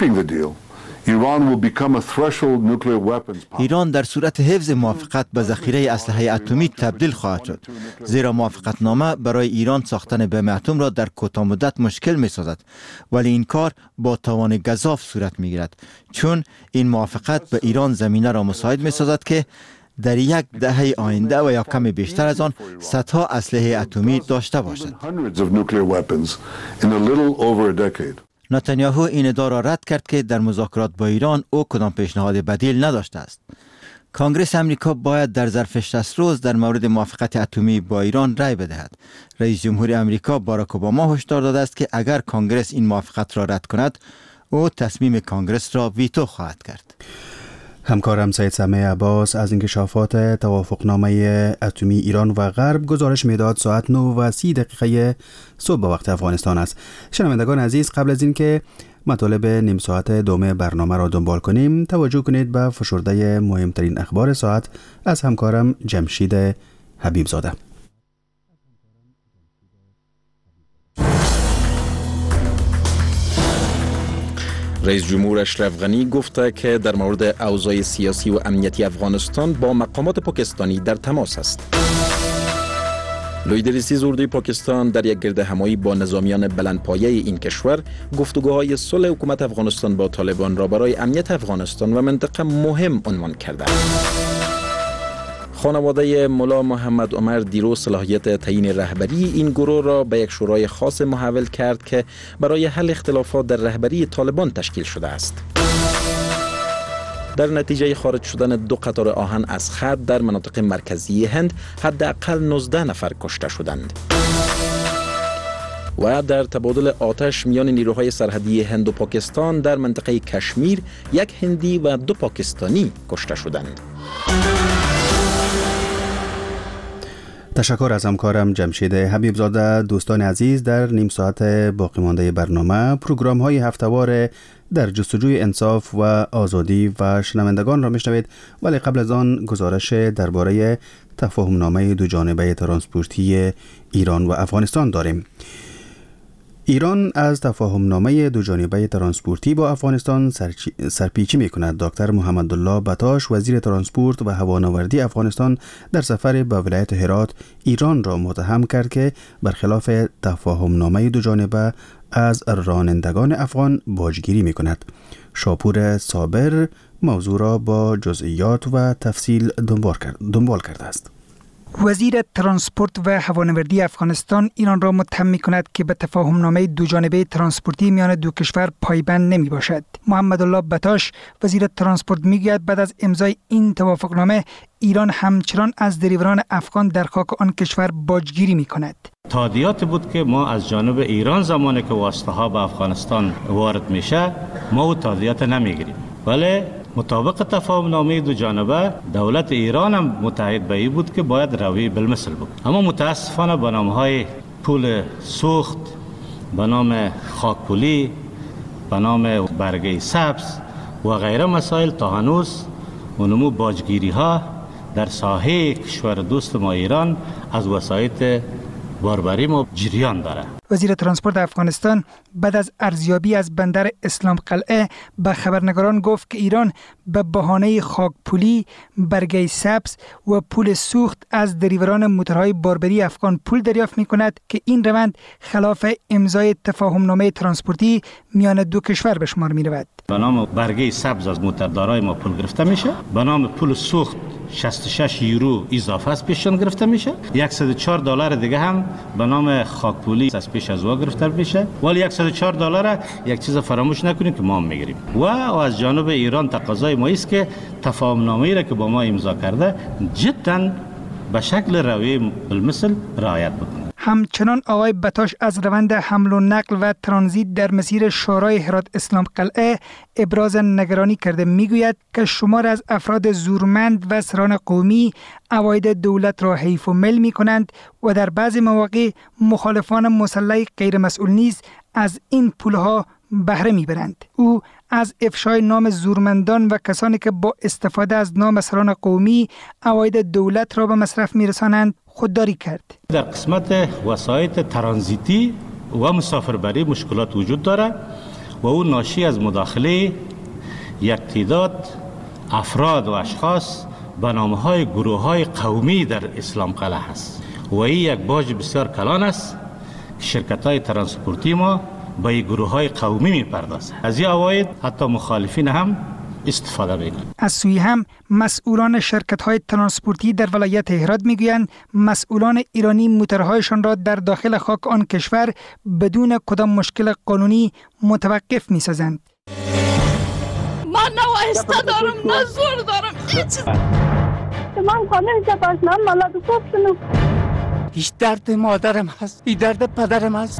ایران در صورت حفظ موافقت به ذخیره اسلحه اتمی تبدیل خواهد شد، زیرا موافقتنامه برای ایران ساختن بم اتم را در کوتاه مدت مشکل می‌سازد، ولی این کار با توان گزاف صورت می‌گیرد، چون این موافقت به ایران زمینه را مساعد می‌سازد که در یک دهه آینده و یا کمی بیشتر از آن صدها اسلحه اتمی داشته باشد. نتانیاهو این ادعا را رد کرد که در مذاکرات با ایران او کدام پیشنهاد بدیل نداشته است. کنگره امریکا باید در ظرف 60 روز در مورد موافقت اتمی با ایران رأی بدهد. رئیس جمهور امریکا باراک اوباما هشدار داده است که اگر کنگره این موافقت را رد کند، او تصمیم کنگره را ویتو خواهد کرد. همکارم سید سمیع عباس از انکشافات توافقنامه اتمی ایران و غرب گزارش میداد. ساعت 9:30 صبح به وقت افغانستان است. شنوندگان عزیز، قبل از اینکه مطالب نیم ساعت دوم برنامه را دنبال کنیم، توجه کنید به فشرده مهمترین اخبار ساعت از همکارم جمشید حبیب زاده. رئیس جمهور اشرف غنی گفته که در مورد اوضاع سیاسی و امنیتی افغانستان با مقامات پاکستانی در تماس است. لویدریسی اردوی پاکستان در یک گرد همایی با نظامیان بلندپایه این کشور گفتگوهای صلح حکومت افغانستان با طالبان را برای امنیت افغانستان و منطقه مهم عنوان کرده. خانواده ملا محمد عمر دیروز صلاحیت تعیین رهبری این گروه را به یک شورای خاص محول کرد که برای حل اختلافات در رهبری طالبان تشکیل شده است. در نتیجه خارج شدن 2 قطار آهن از خط در مناطق مرکزی هند حداقل 19 نفر کشته شدند. و در تبادل آتش میان نیروهای سرحدی هند و پاکستان در منطقه کشمیر 1 هندی و 2 پاکستانی کشته شدند. تشکر از همکارم جمشید حبیب زاده. دوستان عزیز، در نیم ساعت باقی مانده برنامه پروگرام های هفته‌وار در جستجوی انصاف و آزادی و شنوندگان را میشنوید، ولی قبل از آن گزارش درباره تفاهمنامه دوجانبه ترانسپورتی ایران و افغانستان داریم. ایران از تفاهمنامه دوجانبه ترانسپورتی با افغانستان سرپیچی می‌کند. دکتر محمدالله بطاش وزیر ترانسپورت و هوانوردی افغانستان در سفر به ولایت هرات ایران را متهم کرد که برخلاف تفاهمنامه دوجانبه از رانندگان افغان باجگیری می‌کند. شاپور صابر موضوع را با جزئیات و تفصیل دنبال کرده است. وزیر ترانسپورت و هوانوردی افغانستان ایران را متهم می‌کند که به تفاهمنامه دوجانبه ترانسپورتی میان دو کشور پایبند نمی‌باشد. محمدالله بطاش وزیر ترانسپورت می‌گوید بعد از امضای این توافقنامه ایران همچنان از دریوران افغان در خاک آن کشور باجگیری می‌کند. تادیات بود که ما از جانب ایران زمانی که واسطه‌ها به افغانستان وارد میشه ما تادیات نمی‌گیریم، ولی مطابق تفاهمنامه دو جانبه دولت ایران هم متحد به این بود که باید روی بالمثل بود، اما متاسفانه به نام‌های پول سوخت، به نام خاکپولی، به نام برگه سبز و غیره مسائل تا هنوز اونمو باجگیری ها در ساحه کشور دوست ما ایران از وسایط باربری ما جریان داره. وزیر ترانسپورت افغانستان بعد از ارزیابی از بندر اسلام قلعه به خبرنگاران گفت که ایران به بهانه خاکپولی، برگه سبز و پول سوخت از دریوران موتورهای باربری افغان پول دریافت می‌کند که این روند خلاف امضای تفاهمنامه ترانسپورتی میان دو کشور به شمار می‌رود. به نام برگه سبز از موتردارای ما پول گرفته میشه، به نام پول سوخت 66 یورو اضافه از پیششان گرفته میشه، $104 دیگه هم به نام خاکپولی از پیش از وا گرفته میشه، ولی $104 یک چیز فراموش نکنیم که ما هم میگیریم و از جانب ایران تقاضای ما است که تفاهمنامه‌ای را که با ما امضا کرده جدا به شکل روی بالمثل رعایت بکنه. همچنان آقای بتاش از روند حمل و نقل و ترانزیت در مسیر شورای هرات اسلام قلعه ابراز نگرانی کرده. میگوید که شمار از افراد زورمند و سران قومی عواید دولت را حیف و مل می کنند و در بعضی مواقع مخالفان مسلح غیر مسئول نیز از این پولها بهره میبرند. او از افشای نام زورمندان و کسانی که با استفاده از نام سران قومی عواید دولت را به مصرف میرسانند خودداری کرد. در قسمت وسایط ترانزیتی و مسافربری مشکلات وجود دارد و او ناشی از مداخله یک تعداد افراد و اشخاص به نامهای گروه‌های قومی در اسلام قلعه است و این یک باج بسیار کلان است. شرکت‌های ترانسپورتی ما با این گروه‌های قومی می‌پردازند. از این عواید حتی مخالفین هم استفاده می‌کنند. از سوی هم مسئولان شرکت‌های ترانسپورتی در ولایت هرات می‌گویند مسئولان ایرانی موترهایشان را در داخل خاک آن کشور بدون کدام مشکل قانونی متوقف می‌سازند. من نه وایسته دارم نه زور دارم هیچ. من خانه جباش من مالات خوب شنو. هیچ درد مادرم هست، این درد پدرم هست.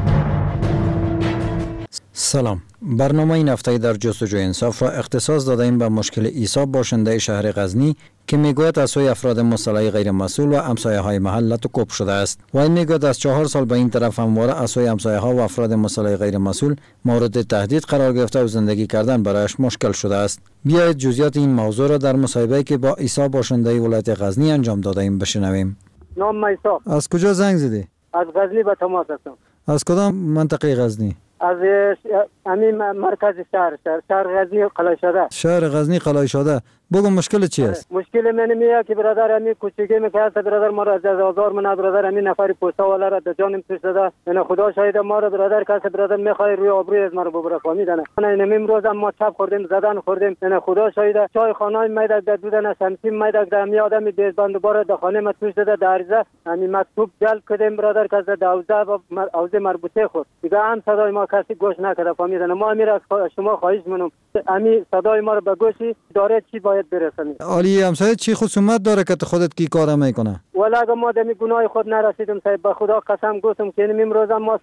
سلام. برنامه این هفته در جستجوی انصاف را اختصاص دادیم به مشکل عیسی باشنده شهر غزنی که میگوید از سوی افراد مسلح غیر مسئول و همسایه های محل لطکوب شده است و این میگوید از 4 سال به این طرف همواره از سوی همسایه ها و افراد مسلح غیر مسئول مورد تهدید قرار گرفته و زندگی کردن برایش مشکل شده است. بیایید جزئیات این موضوع را در مصاحبه‌ای که با عیسی باشنده ولایت غزنی انجام دادیم بشنویم. نام عیسی. از کجا زنگ زدی؟ از غزنی به تماس هستم. از کدام منطقه غزنی؟ از همین مرکز شهر غزنی قلعه شده. شهر غزنی قلعه شده. بگو مشکل چی است؟ مشکل من میاد که برادر همین کوچیکی میگه برادر ما را از آزار من برادر همین نفری پوستا والا را در جانم توش داده. من خدا شاهد ما را برادر کس برادر میخوای روی آبروی از ما رو ببره فهمیدن. من امروز ما چپ خوردیم زدن خوردیم. من خدا شاهد چای خانه میاد در دودن شمسی میاد در می آدمی دیزبند دوباره در خانه ما توش داده در عرضه همین مکتوب جلب کردیم برادر کس در حوزه و حوزه مربوطه خورد. دیگه هم صدای ما کسی گوش نکرده فهمیدن. ما امیر از شما خواهش منم همین صدای ما رو به گوشی داره چی باید برسونی. علی همسایه چی خصومت داره که خودت کی کار میکنه؟ ولی اگه ما دمی گناه خود نرسیدم صاحب به خدا قسم گفتم که امروز ما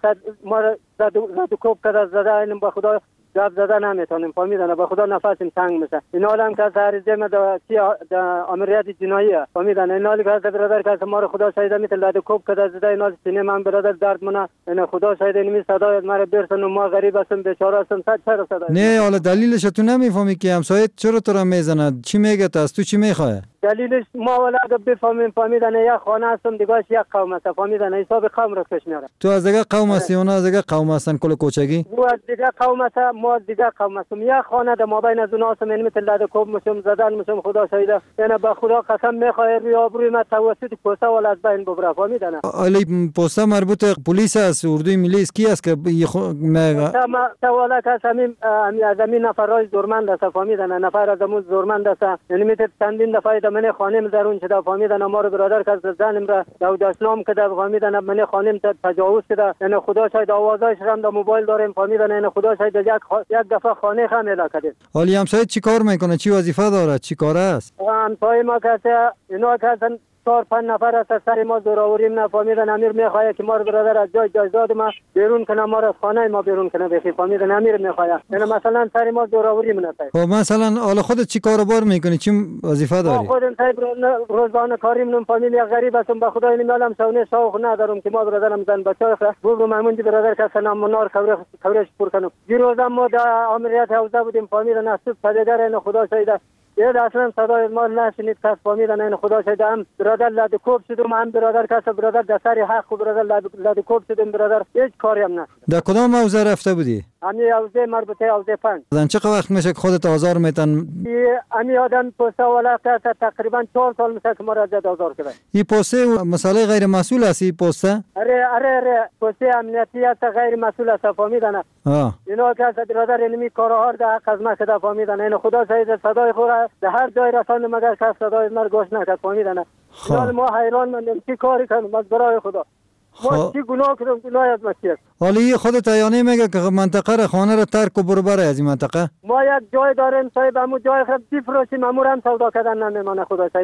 زد کوب کرده زده اینم به خدا جواب زده نمیتونیم فهمیدن به خدا نفسم تنگ میشه. این حال هم که عریضه ما در امریت جنایی فهمیدن این حالی که برادر که ما رو خدا شاهد میتونه لاد کوب کرده زده این حال سینه من برادر درد منه این خدا شاهد اینمی صدای ما برسن و ما غریب هستم بیچاره هستم چرا صدای نه حالا دلیلش تو نمیفهمی که همسایه چرا تو را میزنه چی میگه از تو چی میخواد؟ دلیلش ما ولی اگه بفهمیم فهمیدن یک خانه هستم دیگهش یک قوم است فهمیدن حساب قوم رو کش میاره. تو از دیگه قوم هستی اونا از دیگه قوم هستن کل کوچگی؟ او از دیگه قوم است ما از دیگه قوم هستم. یک خانه در مابین از اونها هستم این مثل لاد کوب میشم زدن میشم خدا شاهد یعنی به خدا قسم میخوای روی آبروی ما توسط پوستا ولی از بین ببره فهمیدن. علی پوستا مربوط پلیس است اردوی ملی است کی است که ما سوالا که از همین نفرای زورمند است فهمیدن نفر از همون زورمند است یعنی میتونه چندین دفعه من خانم درون شده فهمیدن ما رو برادر که زنم را داود اسلام که فهمیدن من خانم تجاوز شده یعنی خدا شاید آوازش هم در موبایل داریم فهمیدن یعنی خدا شاید یک دفعه خانه خم الا کردیم. حالی همسایه چی کار میکنه چی وظیفه داره چی کار است؟ همسایه ما که اینا که 4-5 نفر از سر ما زوراوریم نفهمیدن امیر میخواه که ما رو برادر از جای جایداد ما بیرون کنه ما رو از خانه ما بیرون کنه بخی فهمیدن امیر میخواه یعنی مثلا سر ما زوراوریم نتای. خب مثلا حالا خودت چی کاربار میکنی چی وظیفه داری؟ خودم صاحب روزانه کاریم نم فامیلی غریب هستم به خدا این میالم شونه شوق ندارم که ما برادرم زن بچه بگم مامون برادر که نام منار خبرش پر کنم. دیروز ما در امریت حوزه بودیم فهمیدن از صدر این خدا شاید یه اصلا صدای ما نشنید کس فهمیدن این خدا شاید هم برادر لاد کوب شدم هم برادر کس برادر دسری حق و برادر لاد کوب شدم برادر هیچ کاری هم نه. در کدام حوزه رفته بودی؟ همین حوزه مربوطه حوزه 5. زن چه وقت میشه که خودت آزار میتن؟ همین آدم پوستا والا که تقریبا 4 سال میشه که ما را زیاد آزار کرده. این پوسته مسئله غیر مسئول است این پوسته؟ اره پوسته امنیتی است غیر مسئول است فهمیدن. اینا که برادر اینمی کارها در حق از ما شده فهمیدن این خدا شاید صدای خود در هر جای رسانه مگر که صدای ما گوش نکرد فهمیدن. حالا ما حیران ماندیم چی کاری کنیم از برای خدا. ما چی گناه کردیم گناه از مسیح. حالی خودت یعنی میگه که منطقه را خانه را ترک و برو بره از این منطقه؟ ما یک جای داریم صاحب همون جای خود بفروشیم امور هم سودا کردن نمیمانه خدا شاید.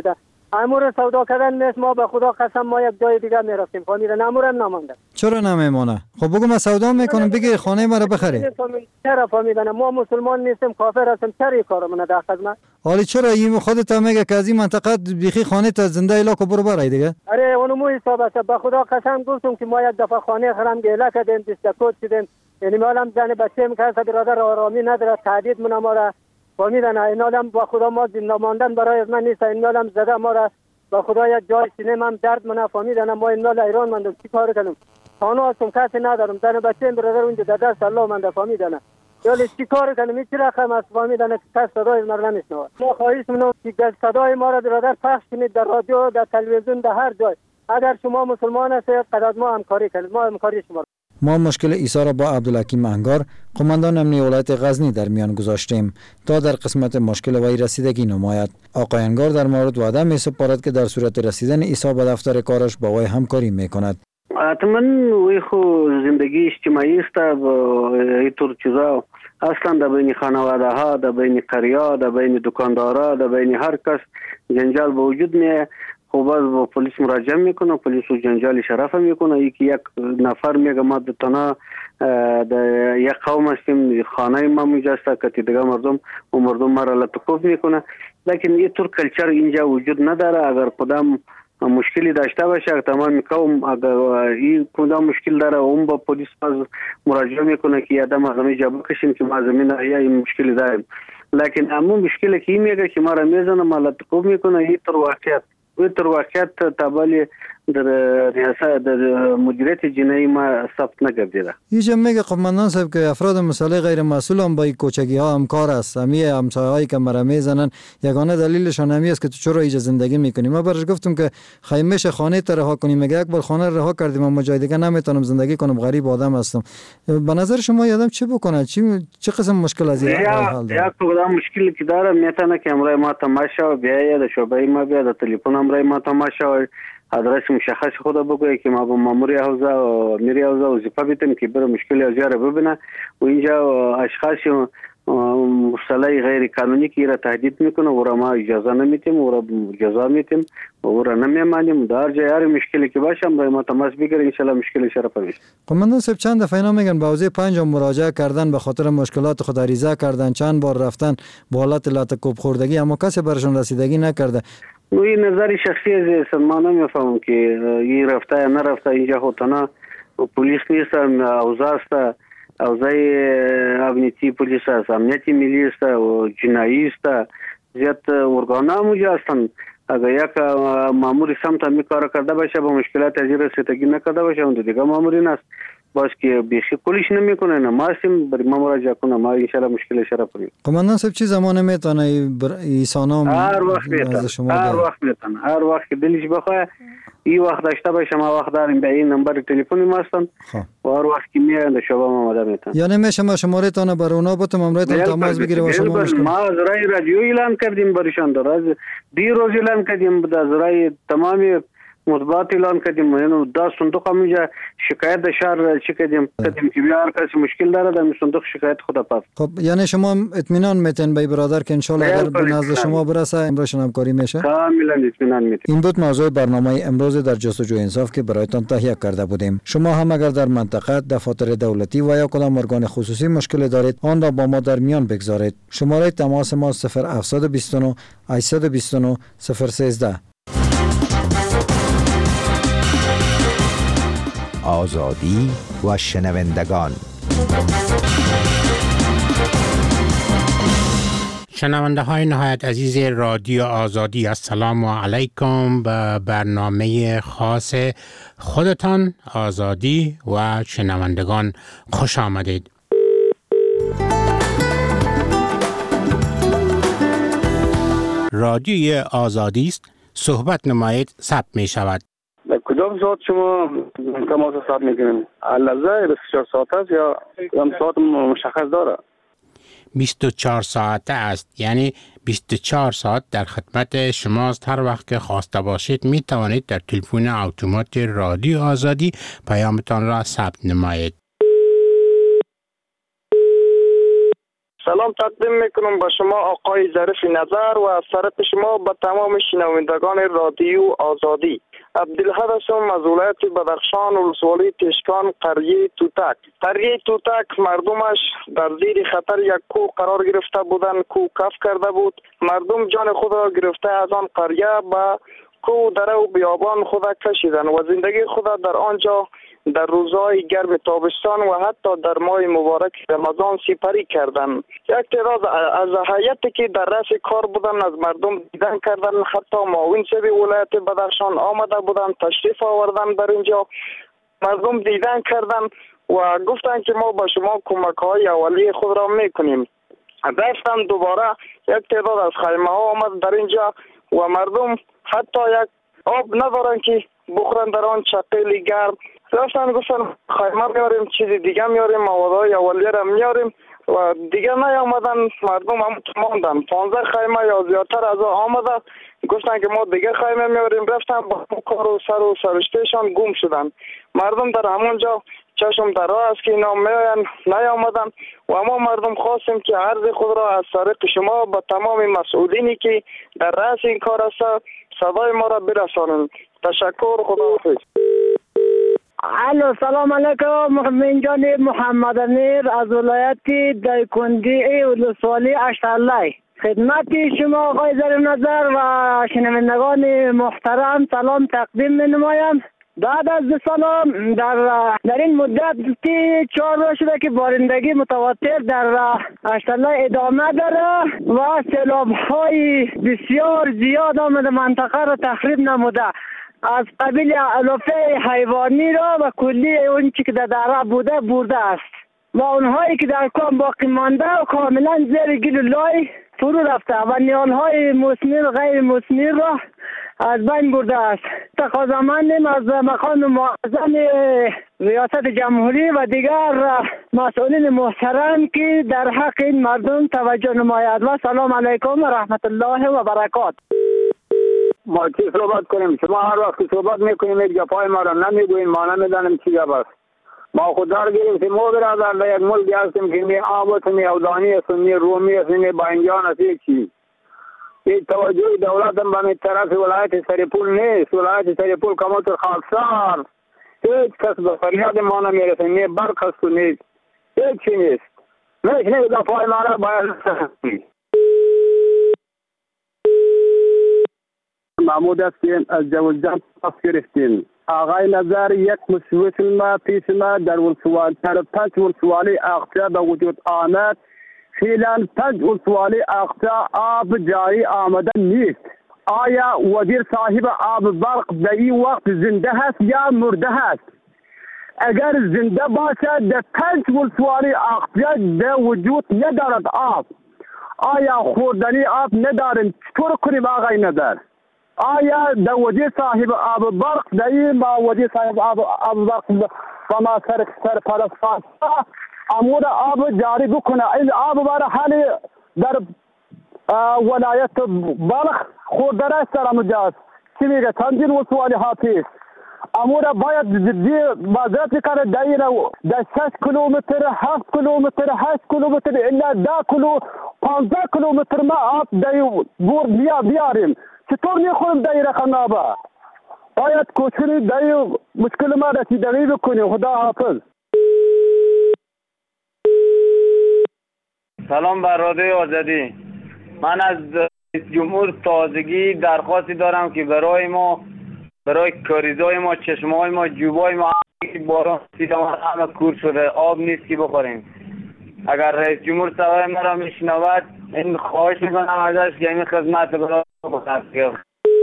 امور سودا کردن نیست. ما به خدا قسم ما یک جای دیگه میرفتیم فهمیدن امورم نمانده. چرا نمیمونه؟ خب بگو ما سودا میکنم بگی خانه ما رو بخری. چرا فهمیدن ما مسلمان نیستیم کافر هستیم چرا کارمون در خدمت؟ حالی چرا این خودت میگه که از این منطقه بیخی خانه تا زنده ایلاکو برو برای دیگه؟ اره اونمو حساب است. به خدا قسم گفتم که ما یک دفعه خانه خرم گله کردیم دیسکوت شدیم. یعنی مالم زن بچه میکرد برادر آرامی نداره تهدید من ما را فهمیدن. اینالم با خدا ما زنده ماندن برای من نیست. اینالم زده ما را با خدا یک جای سینه من درد من فهمیدن. ما اینال ایران مندم چی کار کنم؟ خانه هستم کسی ندارم زن بچه برادر اونجا در دست الله من فهمیدن. یالی چی کار کنم این چی رقم است فهمیدن که کس صدای ما را نمیشنوه. ما خواهش منم که صدای ما را برادر پخش کنید در رادیو در تلویزیون در هر جای. اگر شما مسلمان هستید قدر ما همکاری کنید ما همکاری شما. ما مشکل ایسا را با عبدالحکیم انگار قماندان امنیه ولایت غزنی در میان گذاشتیم تا در قسمت مشکل وی رسیدگی نماید. آقای انگار در مورد وعده می سپارد که در صورت رسیدن ایسا به دفتر کارش با وی همکاری میکند. حتما وی خو زندگی اجتماعی است و اینطور چیزا اصلا در بین خانواده ها در بین قریا در بین دکاندارا در بین هر کس جنجال به وجود میاد. خب باز با پلیس مراجعه میکنه پلیس و جنجال شرف میکنه. یکی یک نفر میگه ما تنها در یک قوم هستیم خانه ما مجاست که دیگه مردم و مردم ما را لطکوف میکنه. لیکن این طور کلچر اینجا وجود نداره. اگر کدام مشکلی داشته باشه تمام قوم اگر این کدام مشکل داره اون با پلیس باز مراجعه میکنه که آدم از همه جا بکشیم که ما زمین یا این مشکلی داریم. لیکن اما مشکلی که این میگه که ما را میزنه ما لطکوف میکنه این طور واقعیت تابعی در ریاست در مدیریت جنایی ما ثبت نگردیده. اینجا میگه قماندان صاحب که افراد مسلح غیر مسئول هم با این کوچگی ها همکار است. همی همسایه‌هایی که مرا میزنن یگانه دلیلشان همی است که تو چرا اینجا زندگی میکنی. ما برش گفتم که خیمش خانه تا رها کنیم. میگه یک بار خانه رها کردیم اما جای دیگه نمیتونم زندگی کنم غریب آدم هستم. به نظر شما یادم چی بکنه؟ چه قسم مشکل از این حال داره؟ یک کدام مشکلی که داره میتونه که امروز ما تماشا بیاید در شعبه ما بیاد تلفن امروز ما تماشا آدرس مشخص خود بگویه که ما با ماموری حوزه و میری حوزه وظیفه بیتیم که بره مشکلی از یاره ببینه و اینجا اشخاص مسلح غیر قانونی که را تهدید میکنه و را ما اجازه نمیتیم و را جزا میتیم و را نمیمانیم. در جای هر مشکلی که باشه ما تماس بگیریم ان شاء الله مشکل شرف میشه. قماندان صاحب چند دفعه اینا میگن به حوزه 5 مراجعه کردن به خاطر مشکلات خود عریضه کردن چند بار رفتن با حالت لطکوب خوردگی اما کسی برشون رسیدگی نکرده. این نظر شخصی است ما نمیفهمم که این رفته یا نرفته. اینجا خودتنا پلیس نیست اوضاع است اوضاع امنیتی پلیس است امنیتی ملی است و جنایی است زیاد ارگانا موجود هستند. اگر یک ماموری سمت می کار کرده باشه با مشکلات از رسیدگی نکرده باشه اون دیگه ماموری نیست باز که بیخی کلیش نمیکنه نه ما هستیم برای ما مراجعه کنه ما ان شاء الله مشکل شرف کنیم. قماندان صاحب چی زمانه میتونه ایسانا هر وقت میتونه هر وقت که دلش بخواد این وقت داشته باشه ما وقت داریم به این نمبر تلفنی ما هستن و هر وقت که میاد شما ما مدام میتونه یعنی میشه ما شماره تان بر اونا بتم امرایتون تماس بگیره و شما ما از رای رادیو اعلان کردیم برشان در از دیروز اعلان کردیم از رای تمامی مثبت اعلان کردیم اینو دا صندوق همونجا شکایت شهر چی کردیم که بیار کسی مشکل داره در صندوق شکایت خدا پاس. خب یعنی شما اطمینان میتین به برادر که ان شاء الله اگر به نزد شما برسه امروز همکاری میشه؟ کاملا اطمینان میتین. این بود موضوع برنامه امروز در جستجوی انصاف که برایتان تهیه کرده بودیم. شما هم اگر در منطقه دفاتر دولتی و یا کدام ارگان خصوصی مشکل دارید آن را با ما در میان بگذارید. شماره تماس ما 0729 829 013. آزادی و شنوندگان. شنونده های نهایت عزیز رادیو آزادی السلام علیکم به برنامه خاص خودتان آزادی و شنوندگان خوش آمدید. رادیوی آزادی است صحبت نمایید ثبت می شود. کدام ساعت شما تماس ثبت میکنین؟ اللحظه 24 ساعت است یا کدام ساعت مشخص داره؟ 24 ساعته است، یعنی 24 ساعت در خدمت شماست. هر وقت که خواسته باشید می توانید در تلفن اتومات رادیو آزادی پیامتان را ثبت نمایید. سلام تقدیم میکنم به شما آقای ظریف نظر و از طرف شما به تمام شنوندگان رادیو آزادی. عبدالحد هستم از ولایت بدخشان، ولسوالی تشکان، قریه توتک. قریه توتک مردمش در زیر خطر یک کوه قرار گرفته بودند. کوه کف کرده بود. مردم جان خود را گرفته از آن قریه به کوه دره و بیابان خود کشیدند و زندگی خود در آنجا در روزهای گرم تابستان و حتی در ماه مبارک رمضان سپری کردند. یک تعداد از هیئتی که در رأس کار بودند از مردم دیدن کردند. حتی معاون صاحب ولایت بدخشان آمده بودند، تشریف آوردند در اینجا. مردم دیدن کردند و گفتند که ما با شما کمک‌های اولیه خود را میکنیم. رفتن دوباره یک تعداد از خیمه ها آمد در اینجا و مردم حتی یک آب ندارن که بخورن در آن چقیل گرم. رفتن گفتن خیمه میاریم، چیز دیگه میاریم، موادهای اولیه را میاریم و دیگه نیامدن. مردم هم ماندن. 15 خیمه یا زیادتر از آمده گفتن که ما دیگه خیمه میاریم. رفتن با کار و سرشتهشان گم شدن. مردم در همونجا چشم در راه است که اینا میاین نیامدن و ما مردم خواستیم که عرض خود را از طریق شما به تمام مسئولینی که در رأس این کار است صدای ما را برسانید. تشکر. خداحافظ. الو سلام علیکم. من جانب محمد امیر از ولایت دایکندی ولسوالی اشترلی خدمت شما آقای ظریف نظر و شنوندگان محترم سلام تقدیم می نمایم. بعد از سلام در این مدت 4 روز شده که بارندگی متواتر در اشترلی ادامه داره و سیلاب‌های بسیار زیاد آمده منطقه را تخریب نموده. از قبیل علافه حیوانی را و کلی اون چی که در دره برده است و اونهایی که در کام باقی مانده و کاملا زیر گل لای فرو رفته و نیالهای مثمر و غیر مثمر را از بین برده است. تقاضامندیم از مقام معظم ریاست جمهوری و دیگر مسئولین محترم که در حق این مردم توجه نماید. و سلام علیکم و رحمت الله و برکات. ما چی صحبت کنیم؟ شما هر وقت صحبت میکنیم یک جفای ما را نمیگوین، ما نمیدانیم چی گپ است. ما خود دار گرفتیم ما برادر در یک ملک هستیم که می آب است، می اودانی است، می رومی است، می باینجان است. یک چیز یک توجه دولت هم به طرف ولایت سرپول نیست. ولایت سرپول کماتر خاکسار هیچ کس به فریاد ما نمیرسه، نه برق است و نیست، هیچ چی نیست. میشنه جفای ما را باید محمود هستیم از جوزجان پاس گرفتیم. آقای نظر یک مشکل ما پیش ما در ولسوالی در 5 ولسوالی اقصا به وجود آمد. فعلا 5 ولسوالی اقصا آب جاری آمده نیست. آیا وزیر صاحب آب برق در این وقت زنده هست یا مرده هست؟ اگر زنده باشد در 5 ولسوالی اقصا در وجود ندارد آب. آیا خوردنی آب نداریم؟ چطور کنیم آقای نظر؟ آیا در وزیر صاحب آب برق در این با وزیر صاحب آب برق و ما سرپرست امور آب جاری بکنه؟ این آب برای حالی در ولایت بلخ خوردن است در امجاز چی میگه چندین ولسوالی ها پیش امور باید جدی بازرسی کنه. در 6 کیلومتر 7 کیلومتر 8 کیلومتر الا 10 کیلو 15 کیلومتر ما آب در گور بیاریم. چطور میخوریم در این رقم آبا؟ باید کوشش در مشکل ما رسیدگی بکنیم. خدا حافظ. سلام بر رادیو آزادی. من از جمهور تازگی درخواستی دارم که برای کاریزای ما، چشمهای ما، جوبای ما باران سیدم همه کور شده، آب نیست که بخوریم. اگر رئیس جمهور صدای مرا میشنود این خواهش میکنم ازش که این خدمت برای بکنم.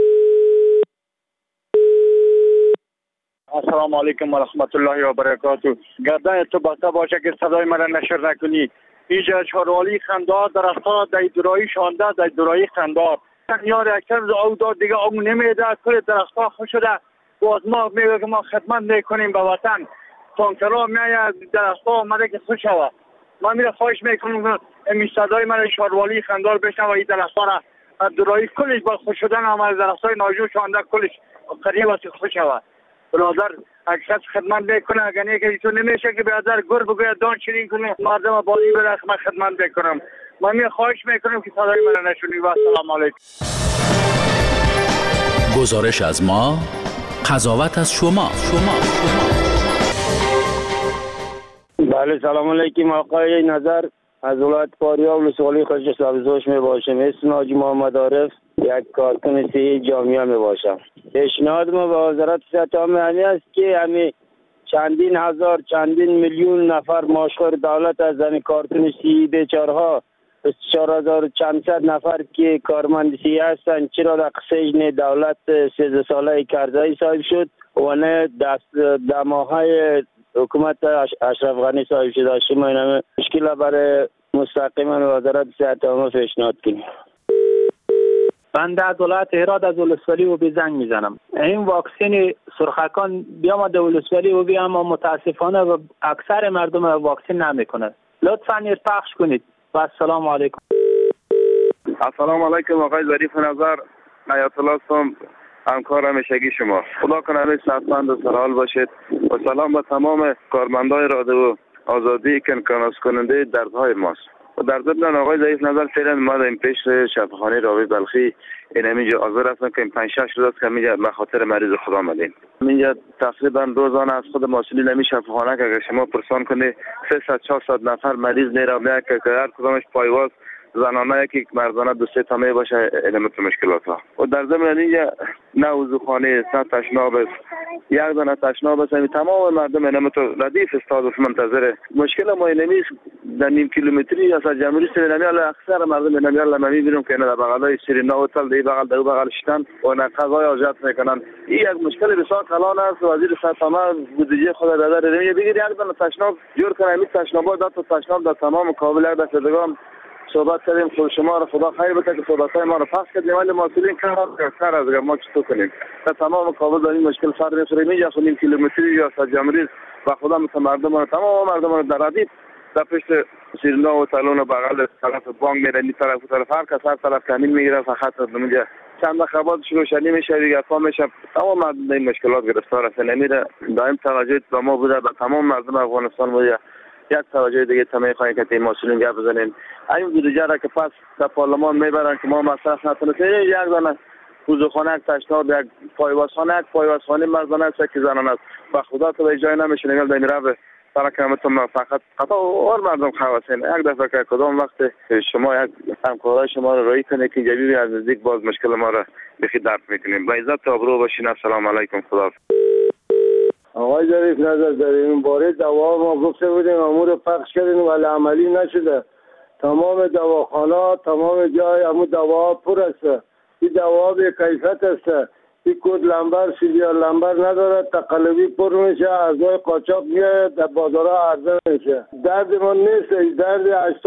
السلام علیکم و رحمت الله و برکاته. گردن تو بسته باشه که صدای مرا نشر نکنی. اینجا چهاروالی خندار درختان در درایی شانده در درایی خندار یار اکثر او داد دیگه آب نمیده، کل درختان خوش شده. باز ما میگه که ما خدمت میکنیم به وطن، تانکرها میاد درختان آمده که خوش شود. ما میره خواهش میکنم این صدای من چهاروالی خندار بشنوه. این درختان از درایی کلش با خوش شدن آمده، درختای ناجور شانده کلش قریب است خوش شود. برادر اکثر خدمت بکنه، اگر نه که ایتون نمیشه که برادر گر بگوید دان چنین کنه مردم بازی بره من خدمت بکنم. من می خواهش میکنم که صدای من نشونی. و السلام علیکم. گزارش از ما، قضاوت از شما. بله سلام علیکم. آقای نظر از ولایت فاریاب ولسوالی خرج سبزوش می باشم. اسم حاجی محمد عارف، یک کارکن صحی جامعه می باشم. پیشنهاد ما به وزارت صحت عامه است که همین چندین هزار چندین میلیون نفر ماشخور دولت از همین کارکن صحی بیچارها 24,000 چند صد نفر که کارمند صحی هستند چرا در سجن دولت 13 ساله کرزایی صاحب شد و نه در ماهای حکومت اشرف غنی صاحب شده. شما این مشکل برای مستقیما وزارت صحت عامه پیشنهاد کنید. بنده از ولایت هرات از ولسوالی و بی زنگ میزنم. این واکسن سرخکان بیامد ولسوالی و بی اما متاسفانه و اکثر مردم واکسن نمیکنه. لطفاً پخش کنید و السلام علیکم. السلام علیکم آقای ظریف نظر. آیت الله هستم، همکار همیشگی شما. خدا کنه همیشه صحتمند و سرحال باشید و سلام به تمام کارمندای رادیو آزادی که انکاس کننده دردهای ماست. و در ضمن آقای ظریف نظر فعلا ما در این پیش شفاخانه راوی بلخی این همینجا حاضر هستم که این 5-6 روز است که همینجا به خاطر مریض خدا آمدیم. اینجا تقریبا روزانه از خود مسئولین همین شفاخانه که اگر شما پرسان کنید 300-400 نفر مریض میره که هر کدامش پایواز زنانه که مردانه 2-3 تا می باشه علمت مشکلات ها. و در ضمن اینجا نه وضوخانه است نه تشناب است. یک دانه تشناب است. تمام مردم علمت ردیف استاد منتظر. مشکل ما اینمیست در نیم کیلومتری یا از جمهوری سرینمی اکثر مردم نمیال ما میبینیم که در بغلای سرینا هتل دی بغل دو بغل شتن و نقضای آزاد میکنن. این یک مشکل بسیار کلان است. وزیر صحت عامه بودجه خود داده نمیگه بگیر یک دانه تشناب جور کنه. همین تشنابا داد تا تشناب در تمام کابل در صدگان صحبت کردیم. خود شما را خدا خیر بده که صحبت‌های ما را پخش کردیم ولی مسئولین کار از ما چطور کنیم تا تمام کابل در این مشکل سر می‌خوریم. اینجا خود نیم کیلومتری یا از جمهوری و خدا مثل مردم تمام مردم در ردیف در پشت سیرنا و تالون و بغل طرف بانک میرن این طرف هر کس هر طرف کمین میگیره فقط اونجا چند خبرات روشنی میشه دیگه افهام میشه. تمام مردم این مشکلات گرفتار هستن. نمیره دائم توجه به ما بوده به تمام مردم افغانستان بوده. یک توجه دیگه تمام خواهیم که این مسئولین گپ بزنین. این بودجه را که پس در پارلمان میبرن که ما مصرف نکنیم. یک دانه وضوخانه تشناب یک پایوازخانه مردانه است که زنان است. و خدا تو به جای نمیشه نگل در میره برای کمتون فقط اور مردم خواستین یک دفعه که کدام وقت شما یک همکارای شما رو رایی کنه که جبیبی از نزدیک باز مشکل ما را بخی درک میکنیم. با عزت آبرو باشین. السلام علیکم. خدا. آقای ظریف نظر در این باره دوا ما گفته بودیم امور پخش کردیم ولی عملی نشده. تمام دواخانه تمام جای همون دوا پر است. این دوا به کیفیت است. این کد لمبر سیلیار لمبر نداره. تقلبی پر میشه. ارزهای قاچاق میاد در بازارها عرضه میشه. درد ما نیست. درد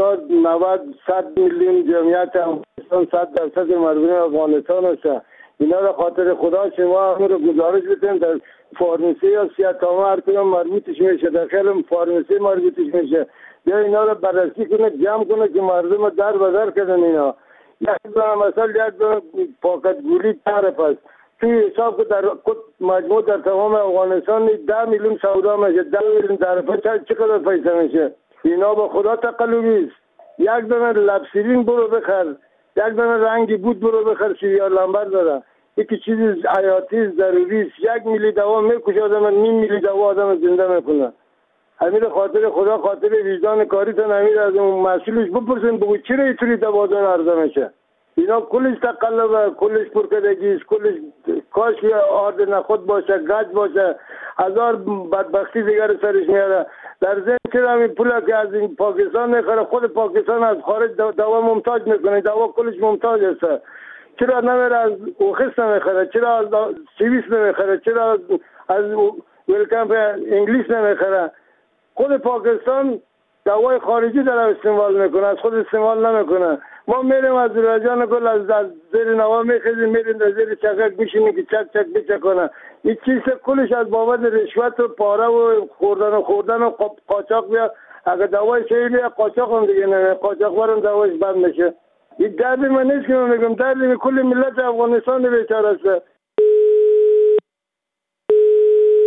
80-90-100 میلیون جمعیت افغانستان 100% مردم افغانستان است. اینا را خاطر خدا شما همون رو گزارش بتین در فارمسی یا صحت‌عامه هر کدام مربوطش میشه. در خیلی فارمسی مربوطش میشه. یا اینا رو بررسی کنه جمع کنه که مردم در بدر کردن. اینا یک مثلا یک پاکت گولی تعرف است. توی حساب که در مجموع در تمام افغانستان 10 میلیون سودا میشه. 10 میلیون تعرفه چقدر پیسه میشه؟ اینا با خدا تقلبی است. یک دانه لبسیرین برو بخر. یک دانه رنگی بود برو بخر سیلیار لمبر داره. یکی چیز حیاتی ضروری است. 1 میلی دوا میکشه آدم. نیم میلی دوا آدم زنده میکنه. همین خاطر خدا خاطر وجدان کاریتون همین از اون مسئولش بپرسین بگو چرا اینطوری دوا دادن عرضه میشه. اینا کلش تقلبه، کلش پرکدگی است، کلش کاش آرد نخود باشه، گچ باشه، هزار بدبختی دیگر سرش میاره. در ذهن چرا همین پولا که از این پاکستان میخره خود پاکستان از خارج دوا ممتاز میکنه. دوا کلش ممتاز است. چرا نمیره از اوخست نمیخره؟ چرا از سوئیس نمیخره؟ چرا از ویلکمپ انگلیس نمیخره؟ خود پاکستان دوای خارجی داره استعمال میکنه، از خود استعمال نمیکنه. ما میریم از رجان گل از زیر نوا میخیزیم میریم در زیر چکک میشینیم که چک چک بچکنه. این چیز کلش از بابت رشوت و پاره و خوردن و قاچاق بیا. اگر دوای شهیلی قاچاق هم دیگه نمید قاچاق برم دوایش بند میشه. این درد من نیست که من میگم، درد کل ملت افغانستان بیچاره است.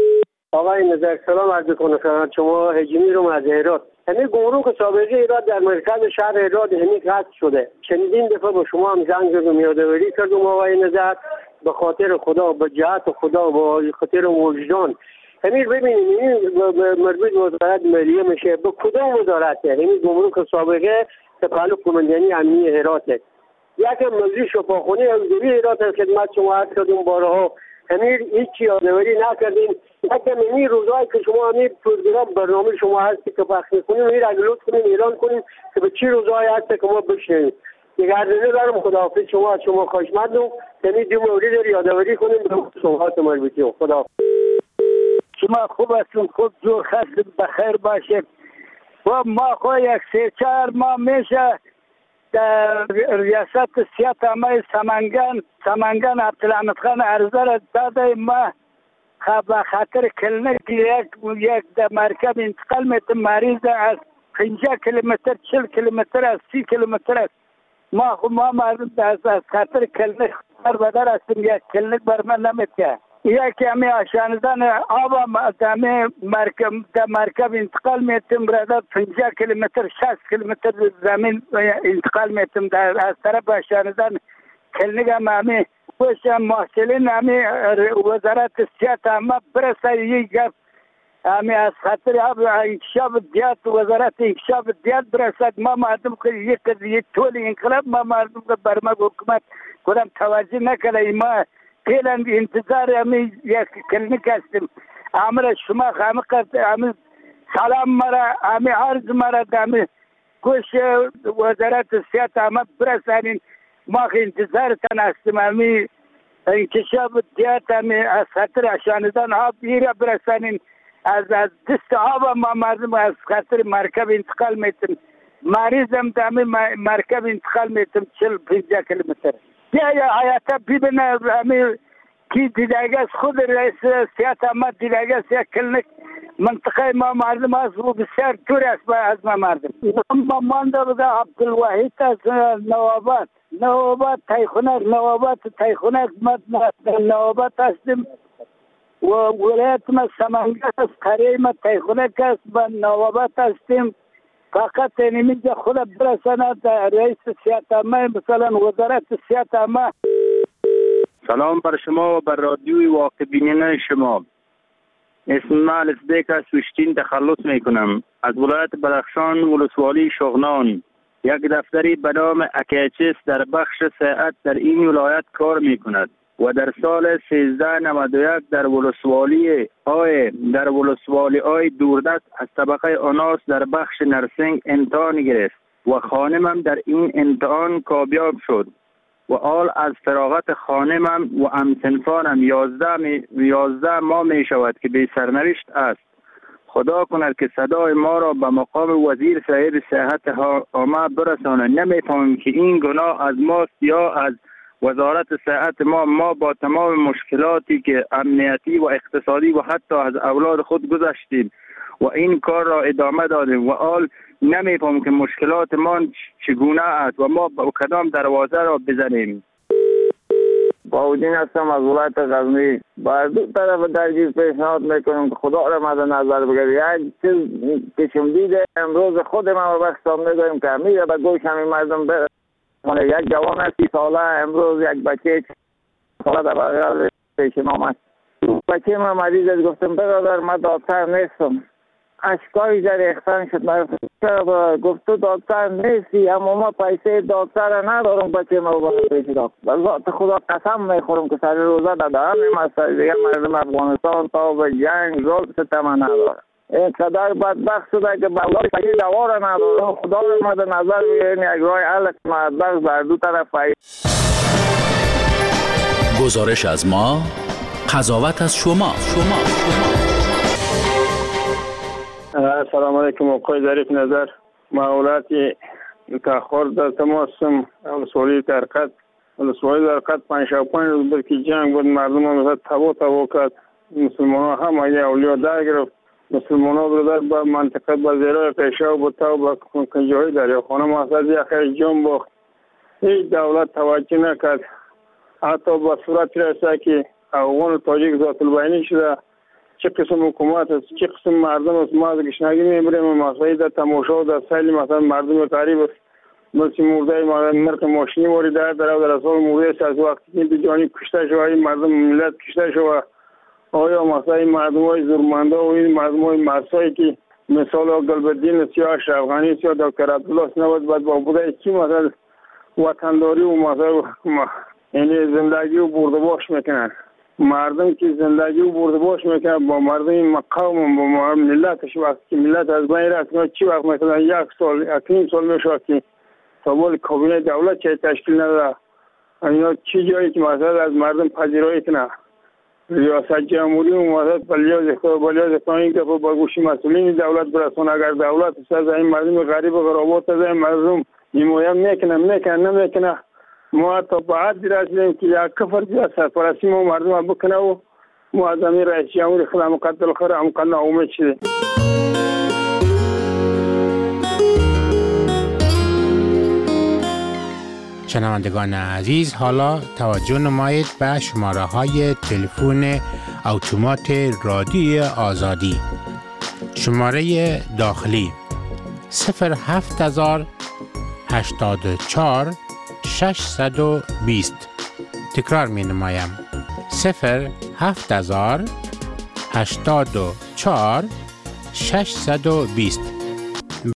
آقای نظر سلام عرض کنم خدمت شما. هجمی رو از هرات. همین گمرک سابقه ایراد در مرکز شهر هرات همین قطع شده. چندین دفعه با شما هم زنگ زدم یادآوری کردم آقای نظر، به خاطر خدا، به جهت خدا، به خاطر وجدان. همین ببینید این مربوط به وزارت مالیه میشه. به کدام وزارته؟ همین گمرک سابقه تعلق کماندنی امنیه هراته. یکم مجلس شفاخانه حضوری هرات خدمت شما عرض کردم بارها. همین هیچ یادآوری نکردیم. یکم این روزایی که شما همین پروگرام برنامه شما هستی که پخش می‌کنیم این را لطف کنیم اعلان کنیم که به چه روزایی هست که ما بشنویم. دیگه عرضه دارم خداحافظ شما از شما خوشمندم. همین دو مورد رو یادآوری کنیم به صحبت مربوطی. خدا شما خوب هستون، خود جور خستم، بخیر باشید. و ما خو یک 3-4 ماه میشه در ریاست سیاست همه سمنگان عبدالحمید خان عرضه را داده. ما به خاطر کلینیک یک در مرکب انتقال میتونم مریض از 50 کیلومتر 40 کیلومتر از 30 کیلومتر است. ما مردم از خاطر کلینیک بدر هستیم، یک کلینیک بر من نمیتونه. یکی همه آشاندن آب در مرکب انتقال میتونم برادر 50 کیلومتر 60 کیلومتر زمین انتقال میتونم از طرف آشاندن کلینیک همه باشم. محصلین همه وزارت صحت همه برسه یک گفت همه از خاطر انکشاف دیات وزارت انکشاف دیات برسد. ما مردم که یک طول انقلاب ما مردم که برما حکومت کدام توجه نکنه. ما فعلا انتظار همه یک کلینیک هستیم. عمر شما همه سلام مرا همه عرض مرا همه کوش وزارت صحت همه برسانین. ما انتظارتان هستیم. همه انکشاف دیات همه از خاطر اشاندن آب ایره برسانین. از دست آب ما مردم از خاطر مرکب انتقال میتونیم. مریض هم دمی مرکب انتقال میتونیم 40-50 کیلومتر. یا حیاتا ببینه همه کی دیدگه از خود رئیس سیاست ما دیدگه از یک کلینیک منطقه ما مردم هست و بسیار دور است از ما مردم. ما مانده بوده عبدالوحید از نوابات تایخونک ما نوابات هستیم و ولایت ما سمنگان است، قریه ما تایخونک است، با نوابات هستیم. فقط اینجا خود برساند رئیس سیاست ما مثلا وزارت سیاست ما. سلام بر شما و بر رادیوی واقع بینانه شما. اسم من الفبیک از سوشتین تخلص میکنم از ولایت بدخشان ولسوالی شغنان. یک دفتری به نام اکیچس در بخش صحت در این ولایت کار میکند و در سال 1391 در ولسوالی آی دوردست از طبقه آناس در بخش نرسینگ امتحان گرفت و خانمم در این امتحان کامیاب شد و آل از فراغت خانمم و همسنفانم 11 ماه می شود که به سرنوشت است. خدا کند که صدای ما را به مقام وزیر صاحب صحت عامه برسانه. نمی‌فهمم که این گناه از ماست یا از وزارت صحت ما با تمام مشکلاتی که امنیتی و اقتصادی و حتی از اولاد خود گذشتیم و این کار را ادامه دادیم و آل نمی‌فهمم که مشکلات ما چگونه است و ما با کدام دروازه را بزنیم. باودین هستم از ولایت غزنی. با دو طرف درگیر پیشنهاد میکنم که خدا را مد نظر بگیرد. یک چیز که شنیده امروز خود ما بخش سامنے گویم که میره به گوش همین مردم بره. یک جوان 30 ساله امروز یک بچه ساله در بغل پیش ما آمد. بچه ما مریض است. گفتم برادر من دکتر نیستم. اشکایی در ریختن شد. گفت تو دکتر نیستی اما ما پیسه دکتر ندارم بچه ما باید پیش دکتر. ذات خدا قسم میخورم که سر روزه دادم این دیگه مردم افغانستان تا به جنگ زل ستمه نداره. این قدر بدبخت شده که بلای پیسه دوا را نداره. خدا را مد نظر بگیرین یک رای حل بدبخت بر دو طرف گزارش از ما، قضاوت از شما. سلام علیکم آقای ظریف نظر. معولات تاخر در تماسم ولسوالی ترقت 5 روز بود که جنگ بود. مردم هم تبا کرد. مسلمان ها هم اگه اولیا در گرفت. مسلمان ها برادر با منطقه با زیرای قیشه و تا با کنجاهی در خانه محصدی اخیر جنب باخت. هیچ دولت توجه نکرد. حتی با صورت رسه که افغان و تاجیک ذات البینی شده چه قسم حکومت است چه قسم مردم است. ما از گشنگی میبریم مسائل در تماشا و در سیل مثلا مردم قریب است مثل مرده مرد ماشینی وریده در اصال مرده از وقتی که جانی کشته شده مردم ملت کشته شده. آیا مسائل مردم های زورمنده و این مردم های مرسایی که مثال قلبالدین سیاه اشرف غنی سیاه دکتر عبدالله نبود بعد با بوده کی مثلا وطنداری و مثلا یعنی زندگی و برده باش میکنن. مردم که زندگی و برده باش میکنن با مردم مقام با ملتش وقتی که ملت از بین رفت چی وقت مثلا یک سال یک سال میشه که تابول کابینه دولت چه تشکیل نداره. اینا چی جایی که مثلا از مردم پذیرایی کنه ریاست جمهوری و مثلا بلیاز قانونی که با گوشی مسئولین دولت برسون. اگر دولت از این مردم غریب و غرابات از این مردم حمایت نمیکنه ما تا به حدی رسیدیم که یک کفر بیا سرپرستی ما مردم بکنه و ما از امیر رئیس جمهوری خدا مقدل خیر امکان ناامید شده. شنوندگان عزیز، حالا توجه نمایید به شماره های تلفن اتومات رادیوی آزادی. شماره داخلی 07084 620. تکرار می نمایم 07084 620.